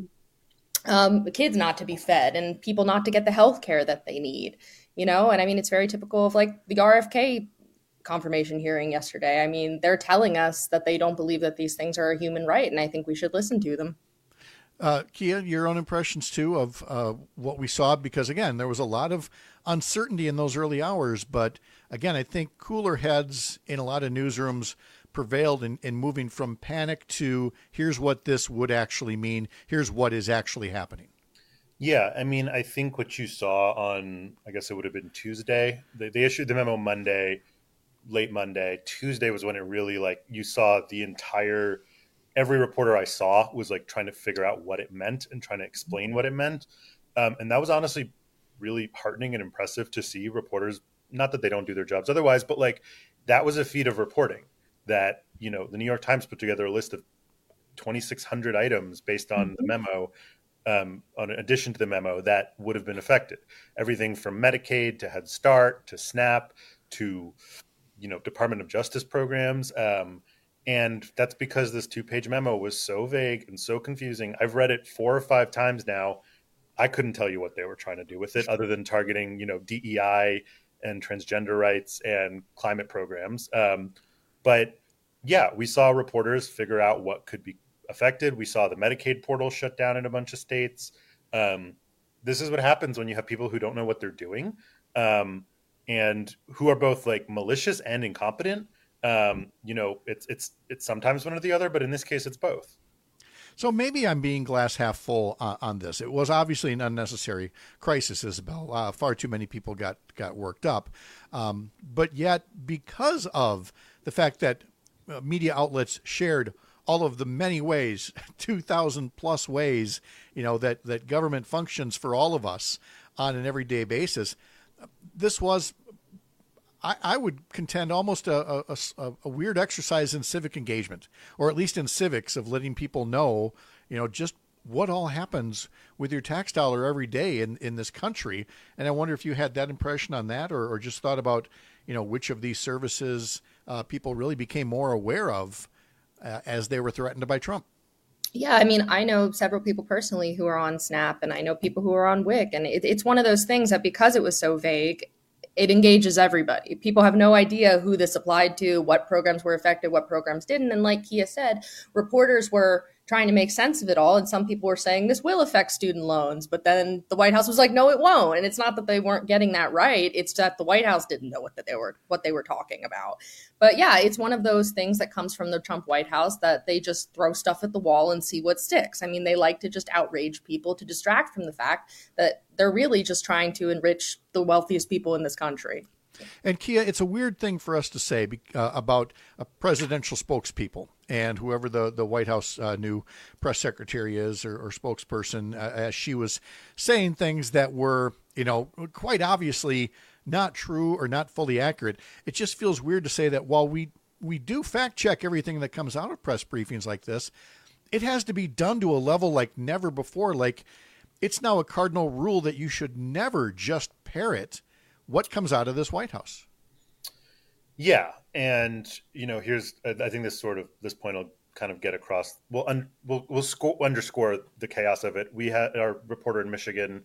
kids not to be fed and people not to get the health care that they need, and I mean, it's very typical of the RFK confirmation hearing yesterday. I mean, they're telling us that they don't believe that these things are a human right. And I think we should listen to them. Kia, your own impressions too of what we saw, because again, there was a lot of uncertainty in those early hours, but again, I think cooler heads in a lot of newsrooms prevailed in moving from panic to here's what this would actually mean. Here's what is actually happening. Yeah. I mean, I think what you saw on, I guess it would have been Tuesday, they issued the memo late Monday. Tuesday was when it really you saw every reporter I saw was trying to figure out what it meant and trying to explain what it meant. And that was honestly really heartening and impressive to see reporters, not that they don't do their jobs otherwise, but that was a feat of reporting. That, the New York Times put together a list of 2,600 items based on the memo, in addition to the memo, that would have been affected. Everything from Medicaid to Head Start to SNAP to Department of Justice programs. And that's because this 2-page memo was so vague and so confusing. I've read it 4 or 5 times now. I couldn't tell you what they were trying to do with it other than targeting, DEI and transgender rights and climate programs. But yeah, we saw reporters figure out what could be affected. We saw the Medicaid portal shut down in a bunch of states. This is what happens when you have people who don't know what they're doing, and who are both like malicious and incompetent. It's sometimes one or the other, but in this case, it's both. So maybe I'm being glass half full on this. It was obviously an unnecessary crisis, Isabel. Far too many people got worked up. But yet, because of the fact that media outlets shared all of the many ways, 2,000 plus ways, that government functions for all of us on an everyday basis, this was, I would contend, almost a weird exercise in civic engagement, or at least in civics, of letting people know, just what all happens with your tax dollar every day in this country. And I wonder if you had that impression on that, or just thought about, which of these services people really became more aware of as they were threatened by Trump. Yeah, I mean, I know several people personally who are on SNAP, and I know people who are on WIC, and it's one of those things that because it was so vague, it engages everybody. People have no idea who this applied to, what programs were affected, what programs didn't. And like Kia said, reporters were trying to make sense of it all. And some people were saying this will affect student loans. But then the White House was like, no, it won't. And it's not that they weren't getting that right. It's that the White House didn't know what they were talking about. But yeah, it's one of those things that comes from the Trump White House, that they just throw stuff at the wall and see what sticks. I mean, they like to just outrage people to distract from the fact that they're really just trying to enrich the wealthiest people in this country. And Kia, it's a weird thing for us to say about a presidential spokespeople and whoever the White House new press secretary is or spokesperson, as she was saying things that were, quite obviously not true or not fully accurate. It just feels weird to say that while we do fact check everything that comes out of press briefings like this, it has to be done to a level like never before. Like, it's now a cardinal rule that you should never just parrot what comes out of this White House. Yeah. And, here's, I think this point will kind of get across. We'll underscore the chaos of it. We had our reporter in Michigan,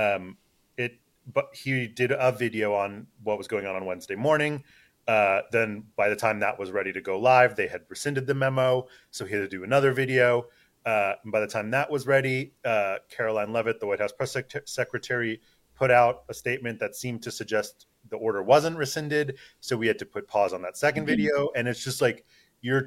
but he did a video on what was going on Wednesday morning. Then by the time that was ready to go live, they had rescinded the memo. So he had to do another video. And by the time that was ready, Caroline Leavitt, the White House press secretary, put out a statement that seemed to suggest the order wasn't rescinded. So we had to put pause on that second video. And it's just like, you're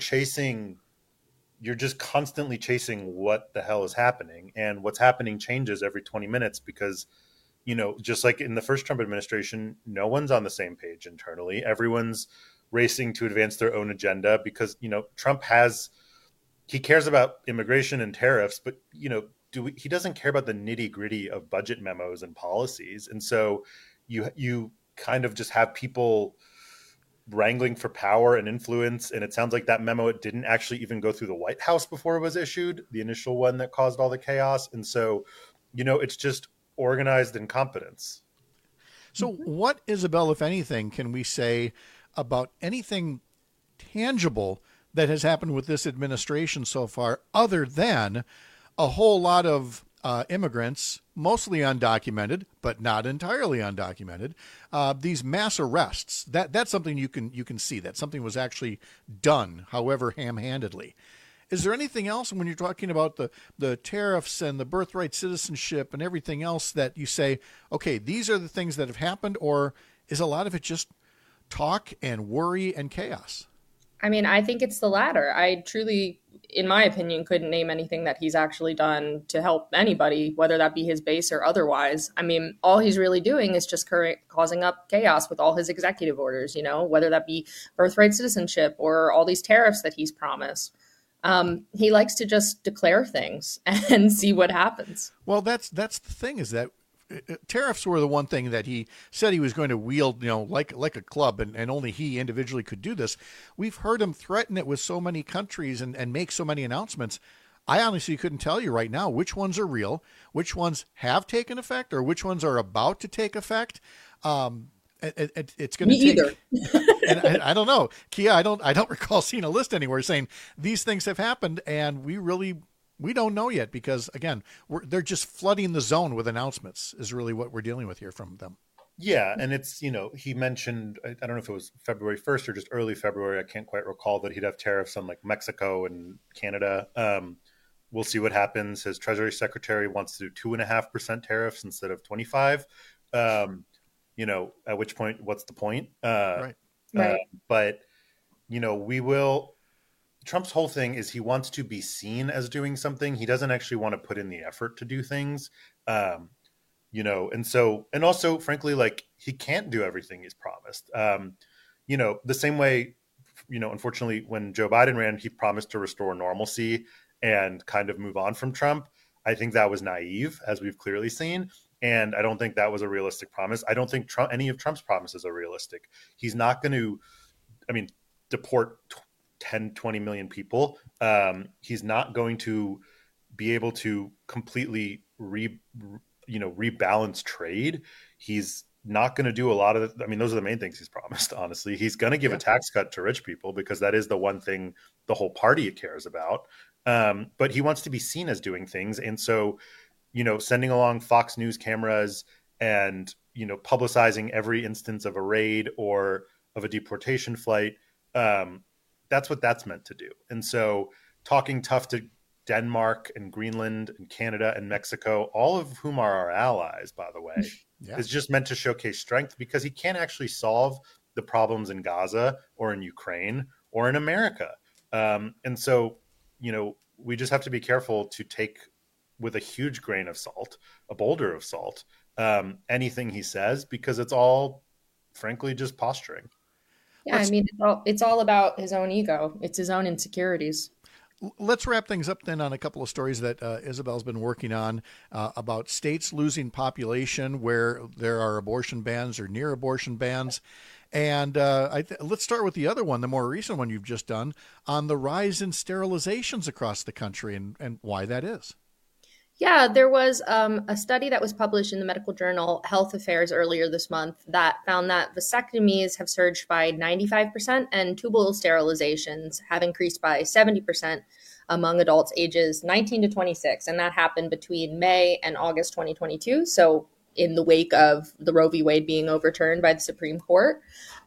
just constantly chasing what the hell is happening. And what's happening changes every 20 minutes because, just like in the first Trump administration, no one's on the same page internally. Everyone's racing to advance their own agenda because, Trump he cares about immigration and tariffs, but, he doesn't care about the nitty gritty of budget memos and policies. And so you kind of just have people wrangling for power and influence. And it sounds like that memo, it didn't actually even go through the White House before it was issued, the initial one that caused all the chaos. And so, it's just organized incompetence. So what, Isabel, if anything, can we say about anything tangible that has happened with this administration so far, other than a whole lot of immigrants, mostly undocumented, but not entirely undocumented, these mass arrests? That's something you can see, that something was actually done, however ham-handedly. Is there anything else when you're talking about the tariffs and the birthright citizenship and everything else that you say, okay, these are the things that have happened, or is a lot of it just talk and worry and chaos? I mean, I think it's the latter. I truly, in my opinion, couldn't name anything that he's actually done to help anybody, whether that be his base or otherwise. I mean, all he's really doing is just causing up chaos with all his executive orders, whether that be birthright citizenship or all these tariffs that he's promised. He likes to just declare things and see what happens. Well, that's the thing, is that tariffs were the one thing that he said he was going to wield, like a club, and only he individually could do this. We've heard him threaten it with so many countries and make so many announcements. I honestly couldn't tell you right now which ones are real, which ones have taken effect, or which ones are about to take effect. And It's going to take. Me either. And I don't know, Kia. I don't recall seeing a list anywhere saying these things have happened, and we don't know yet because again, they're just flooding the zone with announcements. Is really what we're dealing with here from them. Yeah, and it's he mentioned, I don't know if it was February 1st or just early February. I can't quite recall that he'd have tariffs on like Mexico and Canada. We'll see what happens. His Treasury Secretary wants to do 2.5% tariffs instead of 25%. At which point, what's the point? Right. But, we will. Trump's whole thing is he wants to be seen as doing something. He doesn't actually want to put in the effort to do things. And also, frankly, like he can't do everything he's promised. The same way, unfortunately, when Joe Biden ran, he promised to restore normalcy and kind of move on from Trump. I think that was naive, as we've clearly seen. And I don't think that was a realistic promise. I don't think any of Trump's promises are realistic. He's not going to, deport 10, 20 million people. He's not going to be able to completely rebalance trade. He's not going to do a lot of those are the main things he's promised, honestly. He's going to give a tax cut to rich people because that is the one thing the whole party cares about. But he wants to be seen as doing things. And so, sending along Fox News cameras and, publicizing every instance of a raid or of a deportation flight, that's what that's meant to do. And so talking tough to Denmark and Greenland and Canada and Mexico, all of whom are our allies, by the way, is just meant to showcase strength because he can't actually solve the problems in Gaza or in Ukraine or in America. And so, we just have to be careful to take with a huge grain of salt, a boulder of salt, anything he says, because it's all, frankly, just posturing. Yeah, it's all about his own ego. It's his own insecurities. Let's wrap things up then on a couple of stories that Isabel's been working on about states losing population where there are abortion bans or near abortion bans. And let's start with the other one, the more recent one you've just done, on the rise in sterilizations across the country and why that is. Yeah, there was a study that was published in the medical journal Health Affairs earlier this month that found that vasectomies have surged by 95% and tubal sterilizations have increased by 70% among adults ages 19 to 26. And that happened between May and August 2022. So in the wake of the Roe v. Wade being overturned by the Supreme Court.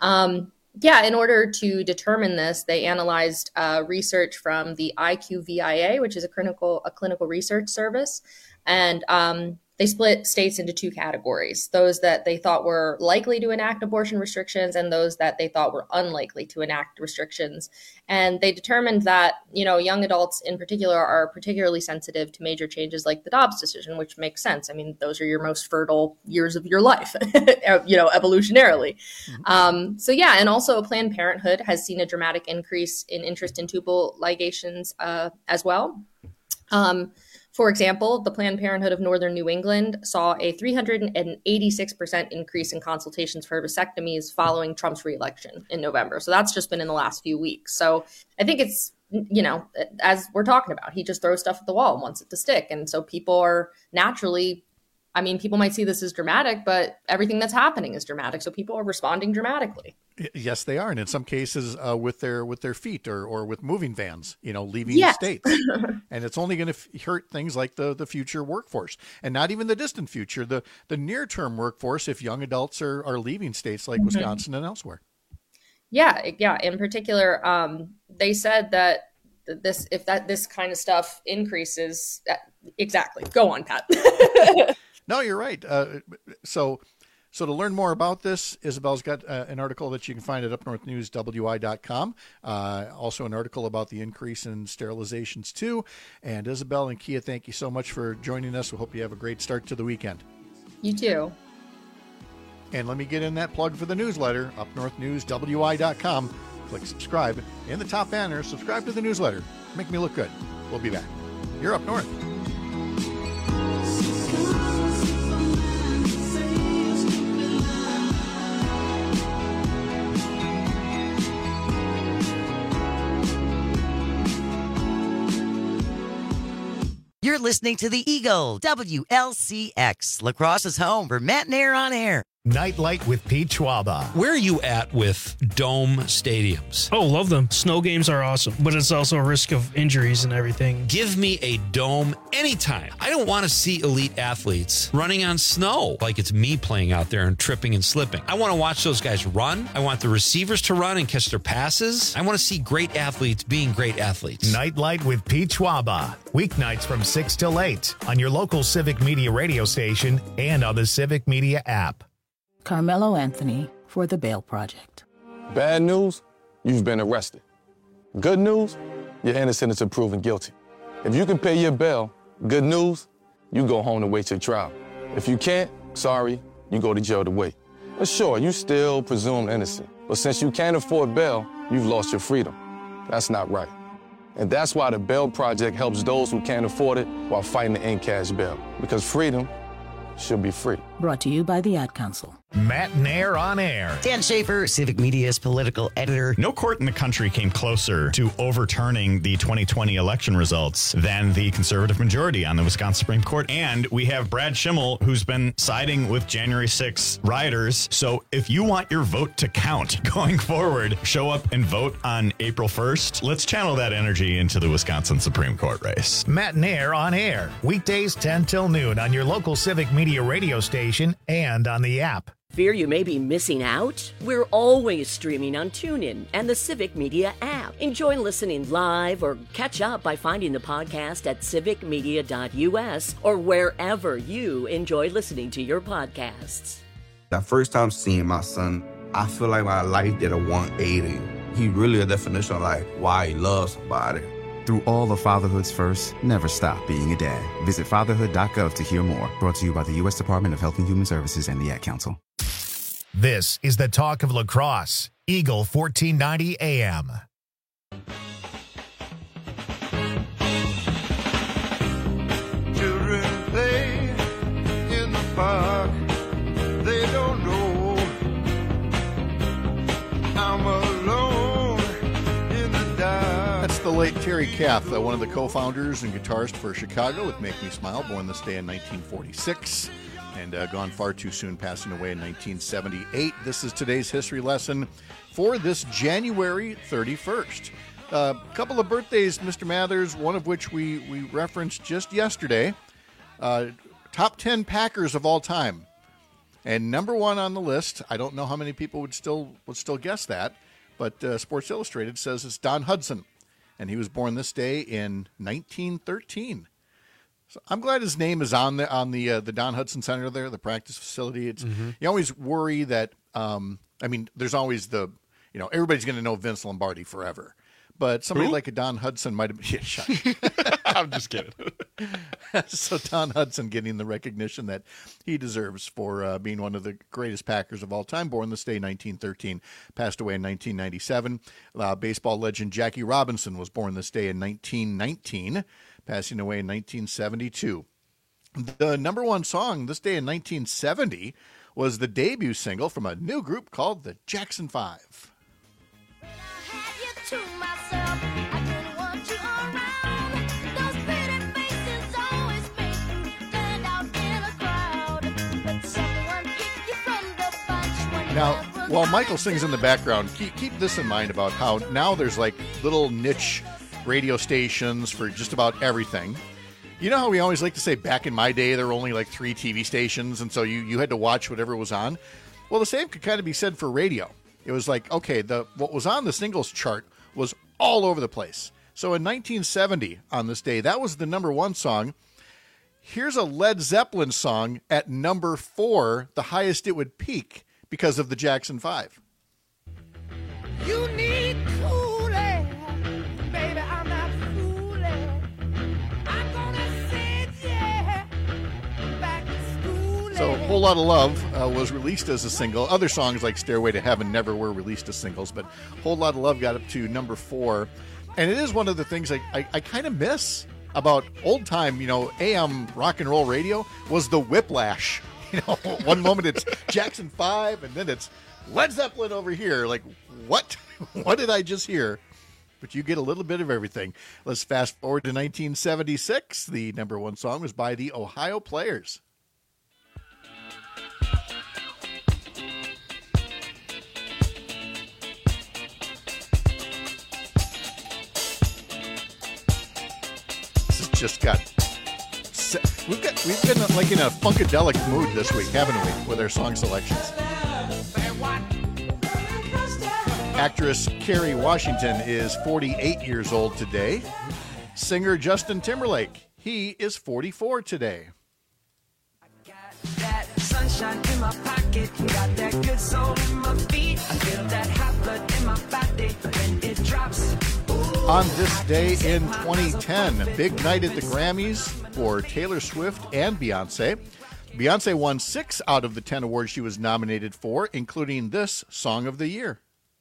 In order to determine this, they analyzed research from the IQVIA, which is a clinical research service. And they split states into two categories, those that they thought were likely to enact abortion restrictions and those that they thought were unlikely to enact restrictions. And they determined that, young adults in particular are particularly sensitive to major changes like the Dobbs decision, which makes sense. Those are your most fertile years of your life, evolutionarily. Mm-hmm. And also Planned Parenthood has seen a dramatic increase in interest in tubal ligations as well. For example, the Planned Parenthood of Northern New England saw a 386% increase in consultations for vasectomies following Trump's reelection in November. So that's just been in the last few weeks. So I think it's, as we're talking about, he just throws stuff at the wall and wants it to stick. And so people are naturally, people might see this as dramatic, but everything that's happening is dramatic. So people are responding dramatically. Yes, they are. And in some cases with their feet or with moving vans, leaving states. And it's only going to hurt things like the future workforce and not even the distant future, the near term workforce if young adults are leaving states like Wisconsin and elsewhere. Yeah. In particular, they said that this kind of stuff increases. Exactly. Go on, Pat. No, you're right. So to learn more about this, Isabel's got an article that you can find at upnorthnewswi.com. Also an article about the increase in sterilizations too. And Isabel and Kia, thank you so much for joining us. We hope you have a great start to the weekend. You too. And let me get in that plug for the newsletter, upnorthnewswi.com. Click subscribe. In the top banner, subscribe to the newsletter. Make me look good. We'll be back. You're Up North. You're listening to The Eagle, WLCX, La Crosse's home for Matt and Air on Air. Nightlight with Pete Schwaba. Where are you at with dome stadiums? Oh, love them. Snow games are awesome, but it's also a risk of injuries and everything. Give me a dome anytime. I don't want to see elite athletes running on snow like it's me playing out there and tripping and slipping. I want to watch those guys run. I want the receivers to run and catch their passes. I want to see great athletes being great athletes. Nightlight with Pete Schwaba. Weeknights from 6 till 8 on your local Civic Media radio station and on the Civic Media app. Carmelo Anthony for the Bail Project. Bad news, you've been arrested. Good news, you're innocent until proven guilty. If you can pay your bail, good news, you go home to wait your trial. If you can't, sorry, you go to jail to wait. But sure, you still presumed innocent. But since you can't afford bail, you've lost your freedom. That's not right. And that's why the Bail Project helps those who can't afford it while fighting to end cash bail. Because freedom should be free. Brought to you by the Ad Council. Matt Nair on air. Dan Schaefer, Civic Media's political editor. No court in the country came closer to overturning the 2020 election results than the conservative majority on the Wisconsin Supreme Court. And we have Brad Schimmel, who's been siding with January 6 rioters. So if you want your vote to count going forward, show up and vote on April 1st. Let's channel that energy into the Wisconsin Supreme Court race. Matt Nair on air. Weekdays 10 till noon on your local Civic Media radio station and on the app. Fear you may be missing out? We're always streaming on TuneIn and the Civic Media app. Enjoy listening live or catch up by finding the podcast at civicmedia.us or wherever you enjoy listening to your podcasts. The first time seeing my son, I feel like my life did a 180. He really a definition of like why he loves somebody. Through all of fatherhood's first, never stop being a dad. Visit fatherhood.gov to hear more. Brought to you by the U.S. Department of Health and Human Services and the Ad Council. This is the talk of lacrosse. Eagle 1490 AM. Children play in the park. They don't know I'm alone in the dark. That's the late Terry Kath, one of the co-founders and guitarist for Chicago with Make Me Smile, born this day in 1946. And gone far too soon, passing away in 1978. This is today's history lesson for this January 31st. A couple of birthdays, Mr. Mathers, one of which we referenced just yesterday. Top 10 Packers of all time. And number one on the list, I don't know how many people would still guess that, but Sports Illustrated says it's Don Hudson. And he was born this day in 1913. So I'm glad his name is on the Don Hudson Center there, the practice facility. It's You always worry that there's always everybody's going to know Vince Lombardi forever, but somebody like a Don Hudson might have. Yeah, shut. I'm just kidding. So Don Hudson getting the recognition that he deserves for being one of the greatest Packers of all time. Born this day, 1913, passed away in 1997. Baseball legend Jackie Robinson was born this day in 1919. Passing away in 1972. The number one song this day in 1970 was the debut single from a new group called the Jackson 5. Now, while Michael sings in the background, keep this in mind about how now there's like little niche radio stations for just about everything. You know how we always like to say back in my day there were only like 3 TV stations, and so you had to watch whatever was on? Well, the same could kind of be said for radio. It was like, okay, what was on the singles chart was all over the place. So in 1970, on this day, that was the number one song. Here's a Led Zeppelin song at number 4, the highest it would peak because of the Jackson 5. You need cool air. Baby, I'm not fooling. I'm gonna say yeah. Back to school. So Whole Lotta Love was released as a single. Other songs like Stairway to Heaven never were released as singles, but Whole Lotta Love got up to number 4. And it is one of the things I kind of miss about old time, AM rock and roll radio was the whiplash. One moment it's Jackson 5 and then it's Led Zeppelin over here. Like, what? What did I just hear? But you get a little bit of everything. Let's fast forward to 1976. The number one song was by the Ohio Players. just got. We've been like in a funkadelic mood this week, haven't we, with our song selections? Actress Kerry Washington is 48 years old today. Singer Justin Timberlake, he is 44 today. That sunshine in my pocket, got that good soul in my feet. I feel that hot blood in my body when it drops. On this day in 2010, big night at the Grammys for Taylor Swift and Beyonce. Beyonce won 6 out of the 10 awards she was nominated for, including this Song of the Year.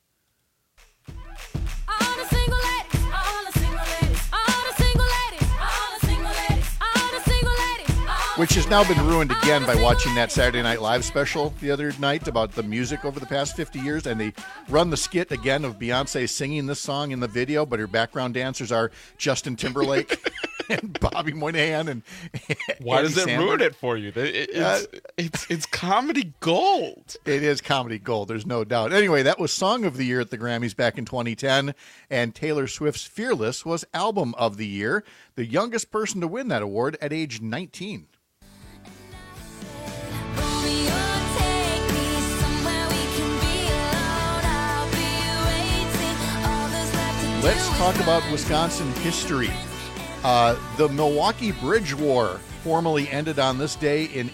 Which has now been ruined again by watching that Saturday Night Live special the other night about the music over the past 50 years. And they run the skit again of Beyonce singing this song in the video, but her background dancers are Justin Timberlake and Bobby Moynihan. And why Andy does it Samberg. ruin it for you? It's comedy gold. It is comedy gold, there's no doubt. Anyway, that was Song of the Year at the Grammys back in 2010. And Taylor Swift's Fearless was Album of the Year, the youngest person to win that award at age 19. Let's talk about Wisconsin history. The Milwaukee Bridge War formally ended on this day in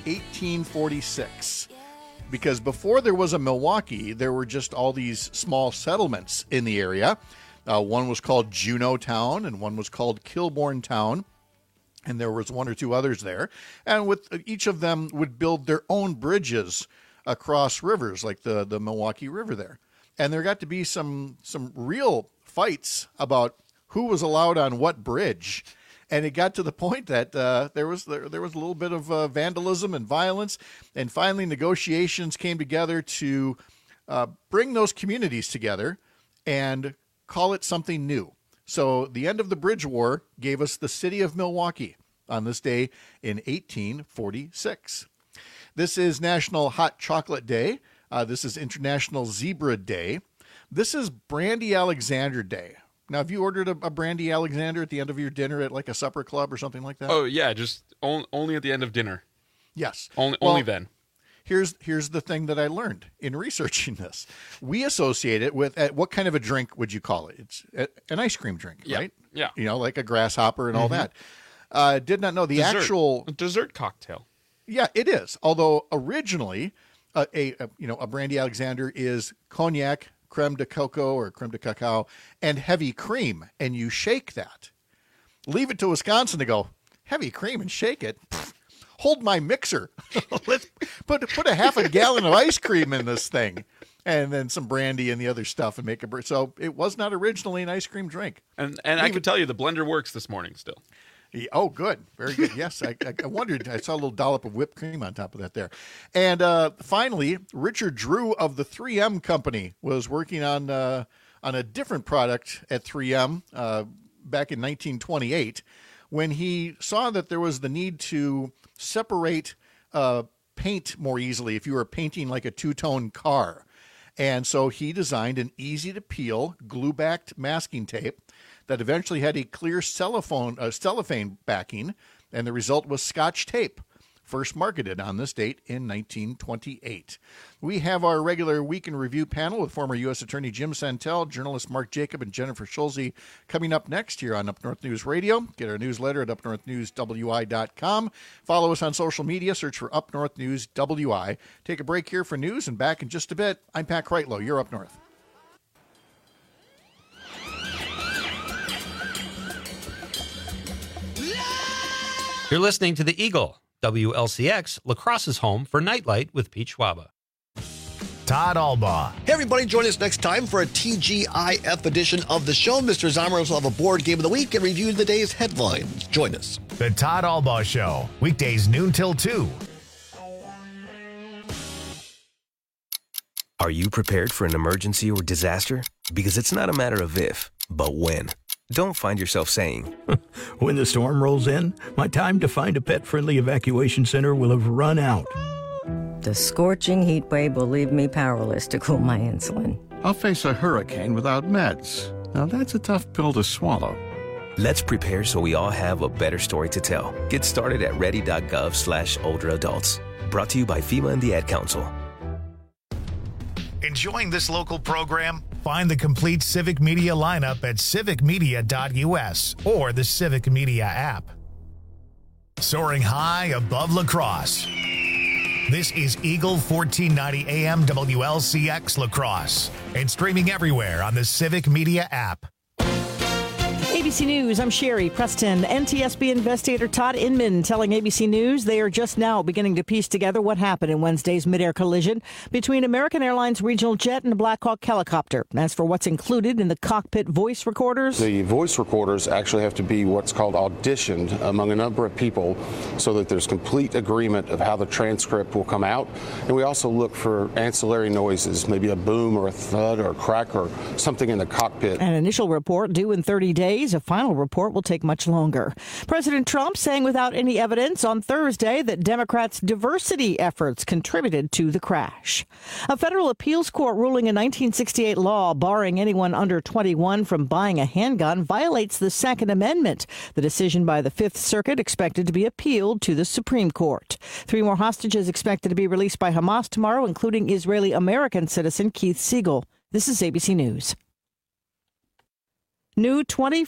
1846. Because before there was a Milwaukee, there were just all these small settlements in the area. One was called Juneau Town, and one was called Kilbourne Town. And there was one or two others there. And with each of them would build their own bridges across rivers, like the Milwaukee River there. And there got to be some real fights about who was allowed on what bridge, and it got to the point that there was a little bit of vandalism and violence, and finally negotiations came together to bring those communities together and call it something new. So the end of the Bridge War gave us the city of Milwaukee on this day in 1846. This is National Hot Chocolate Day. This is International Zebra Day. This is Brandy Alexander Day. Now, have you ordered a Brandy Alexander at the end of your dinner at like a supper club or something like that? Oh, yeah, just only at the end of dinner. Yes. Only then. Here's the thing that I learned in researching this. We associate it with, what kind of a drink would you call it? It's an ice cream drink, right? Yeah. You know, like a grasshopper and all that. Did not know the actual... A dessert cocktail. Yeah, it is. Although originally, a Brandy Alexander is cognac, creme de coco or creme de cacao, and heavy cream, and you shake that. Leave it to Wisconsin to go, heavy cream and shake it? Pfft, hold my mixer. Let's put a half a gallon of ice cream in this thing, and then some brandy and the other stuff, and make it. So it was not originally an ice cream drink. And I can tell you the blender works this morning still. Oh, good. Very good. Yes, I wondered. I saw a little dollop of whipped cream on top of that there. And finally, Richard Drew of the 3M Company was working on a different product at 3M back in 1928 when he saw that there was the need to separate paint more easily if you were painting like a two-tone car. And so he designed an easy-to-peel glue-backed masking tape that eventually had a clear cellophane backing, and the result was Scotch tape, first marketed on this date in 1928. We have our regular Week in Review panel with former U.S. Attorney Jim Santel, journalist Mark Jacob, and Jennifer Schulze coming up next here on Up North News Radio. Get our newsletter at upnorthnewswi.com. Follow us on social media. Search for Up North News WI. Take a break here for news, and back in just a bit. I'm Pat Kreitlow. You're Up North. You're listening to The Eagle, WLCX, La Crosse's home for Nightlight with Pete Schwaba. Todd Albaugh. Hey, everybody, join us next time for a TGIF edition of the show. Mr. Zomers will have a board game of the week and review the day's headlines. Join us. The Todd Albaugh Show, weekdays noon till 2. Are you prepared for an emergency or disaster? Because it's not a matter of if, but when. Don't find yourself saying, when the storm rolls in, my time to find a pet-friendly evacuation center will have run out. The scorching heat wave will leave me powerless to cool my insulin. I'll face a hurricane without meds. Now that's a tough pill to swallow. Let's prepare so we all have a better story to tell. Get started at ready.gov/older adults. Brought to you by FEMA and the Ad Council. Enjoying this local program? Find the complete Civic Media lineup at civicmedia.us or the Civic Media app. Soaring high above La Crosse. This is Eagle 1490 AM WLCX La Crosse and streaming everywhere on the Civic Media app. ABC News, I'm Sherry Preston. NTSB investigator Todd Inman telling ABC News they are just now beginning to piece together what happened in Wednesday's midair collision between American Airlines regional jet and a Black Hawk helicopter. As for what's included in the cockpit voice recorders, the voice recorders actually have to be what's called auditioned among a number of people so that there's complete agreement of how the transcript will come out. And we also look for ancillary noises, maybe a boom or a thud or a crack or something in the cockpit. An initial report due in 30 days. A final report will take much longer. President Trump saying without any evidence on Thursday that Democrats' diversity efforts contributed to the crash. A federal appeals court ruling a 1968 law barring anyone under 21 from buying a handgun violates the Second Amendment. The decision by the Fifth Circuit expected to be appealed to the Supreme Court. 3 more hostages expected to be released by Hamas tomorrow, including Israeli-American citizen Keith Siegel. This is ABC News. New 20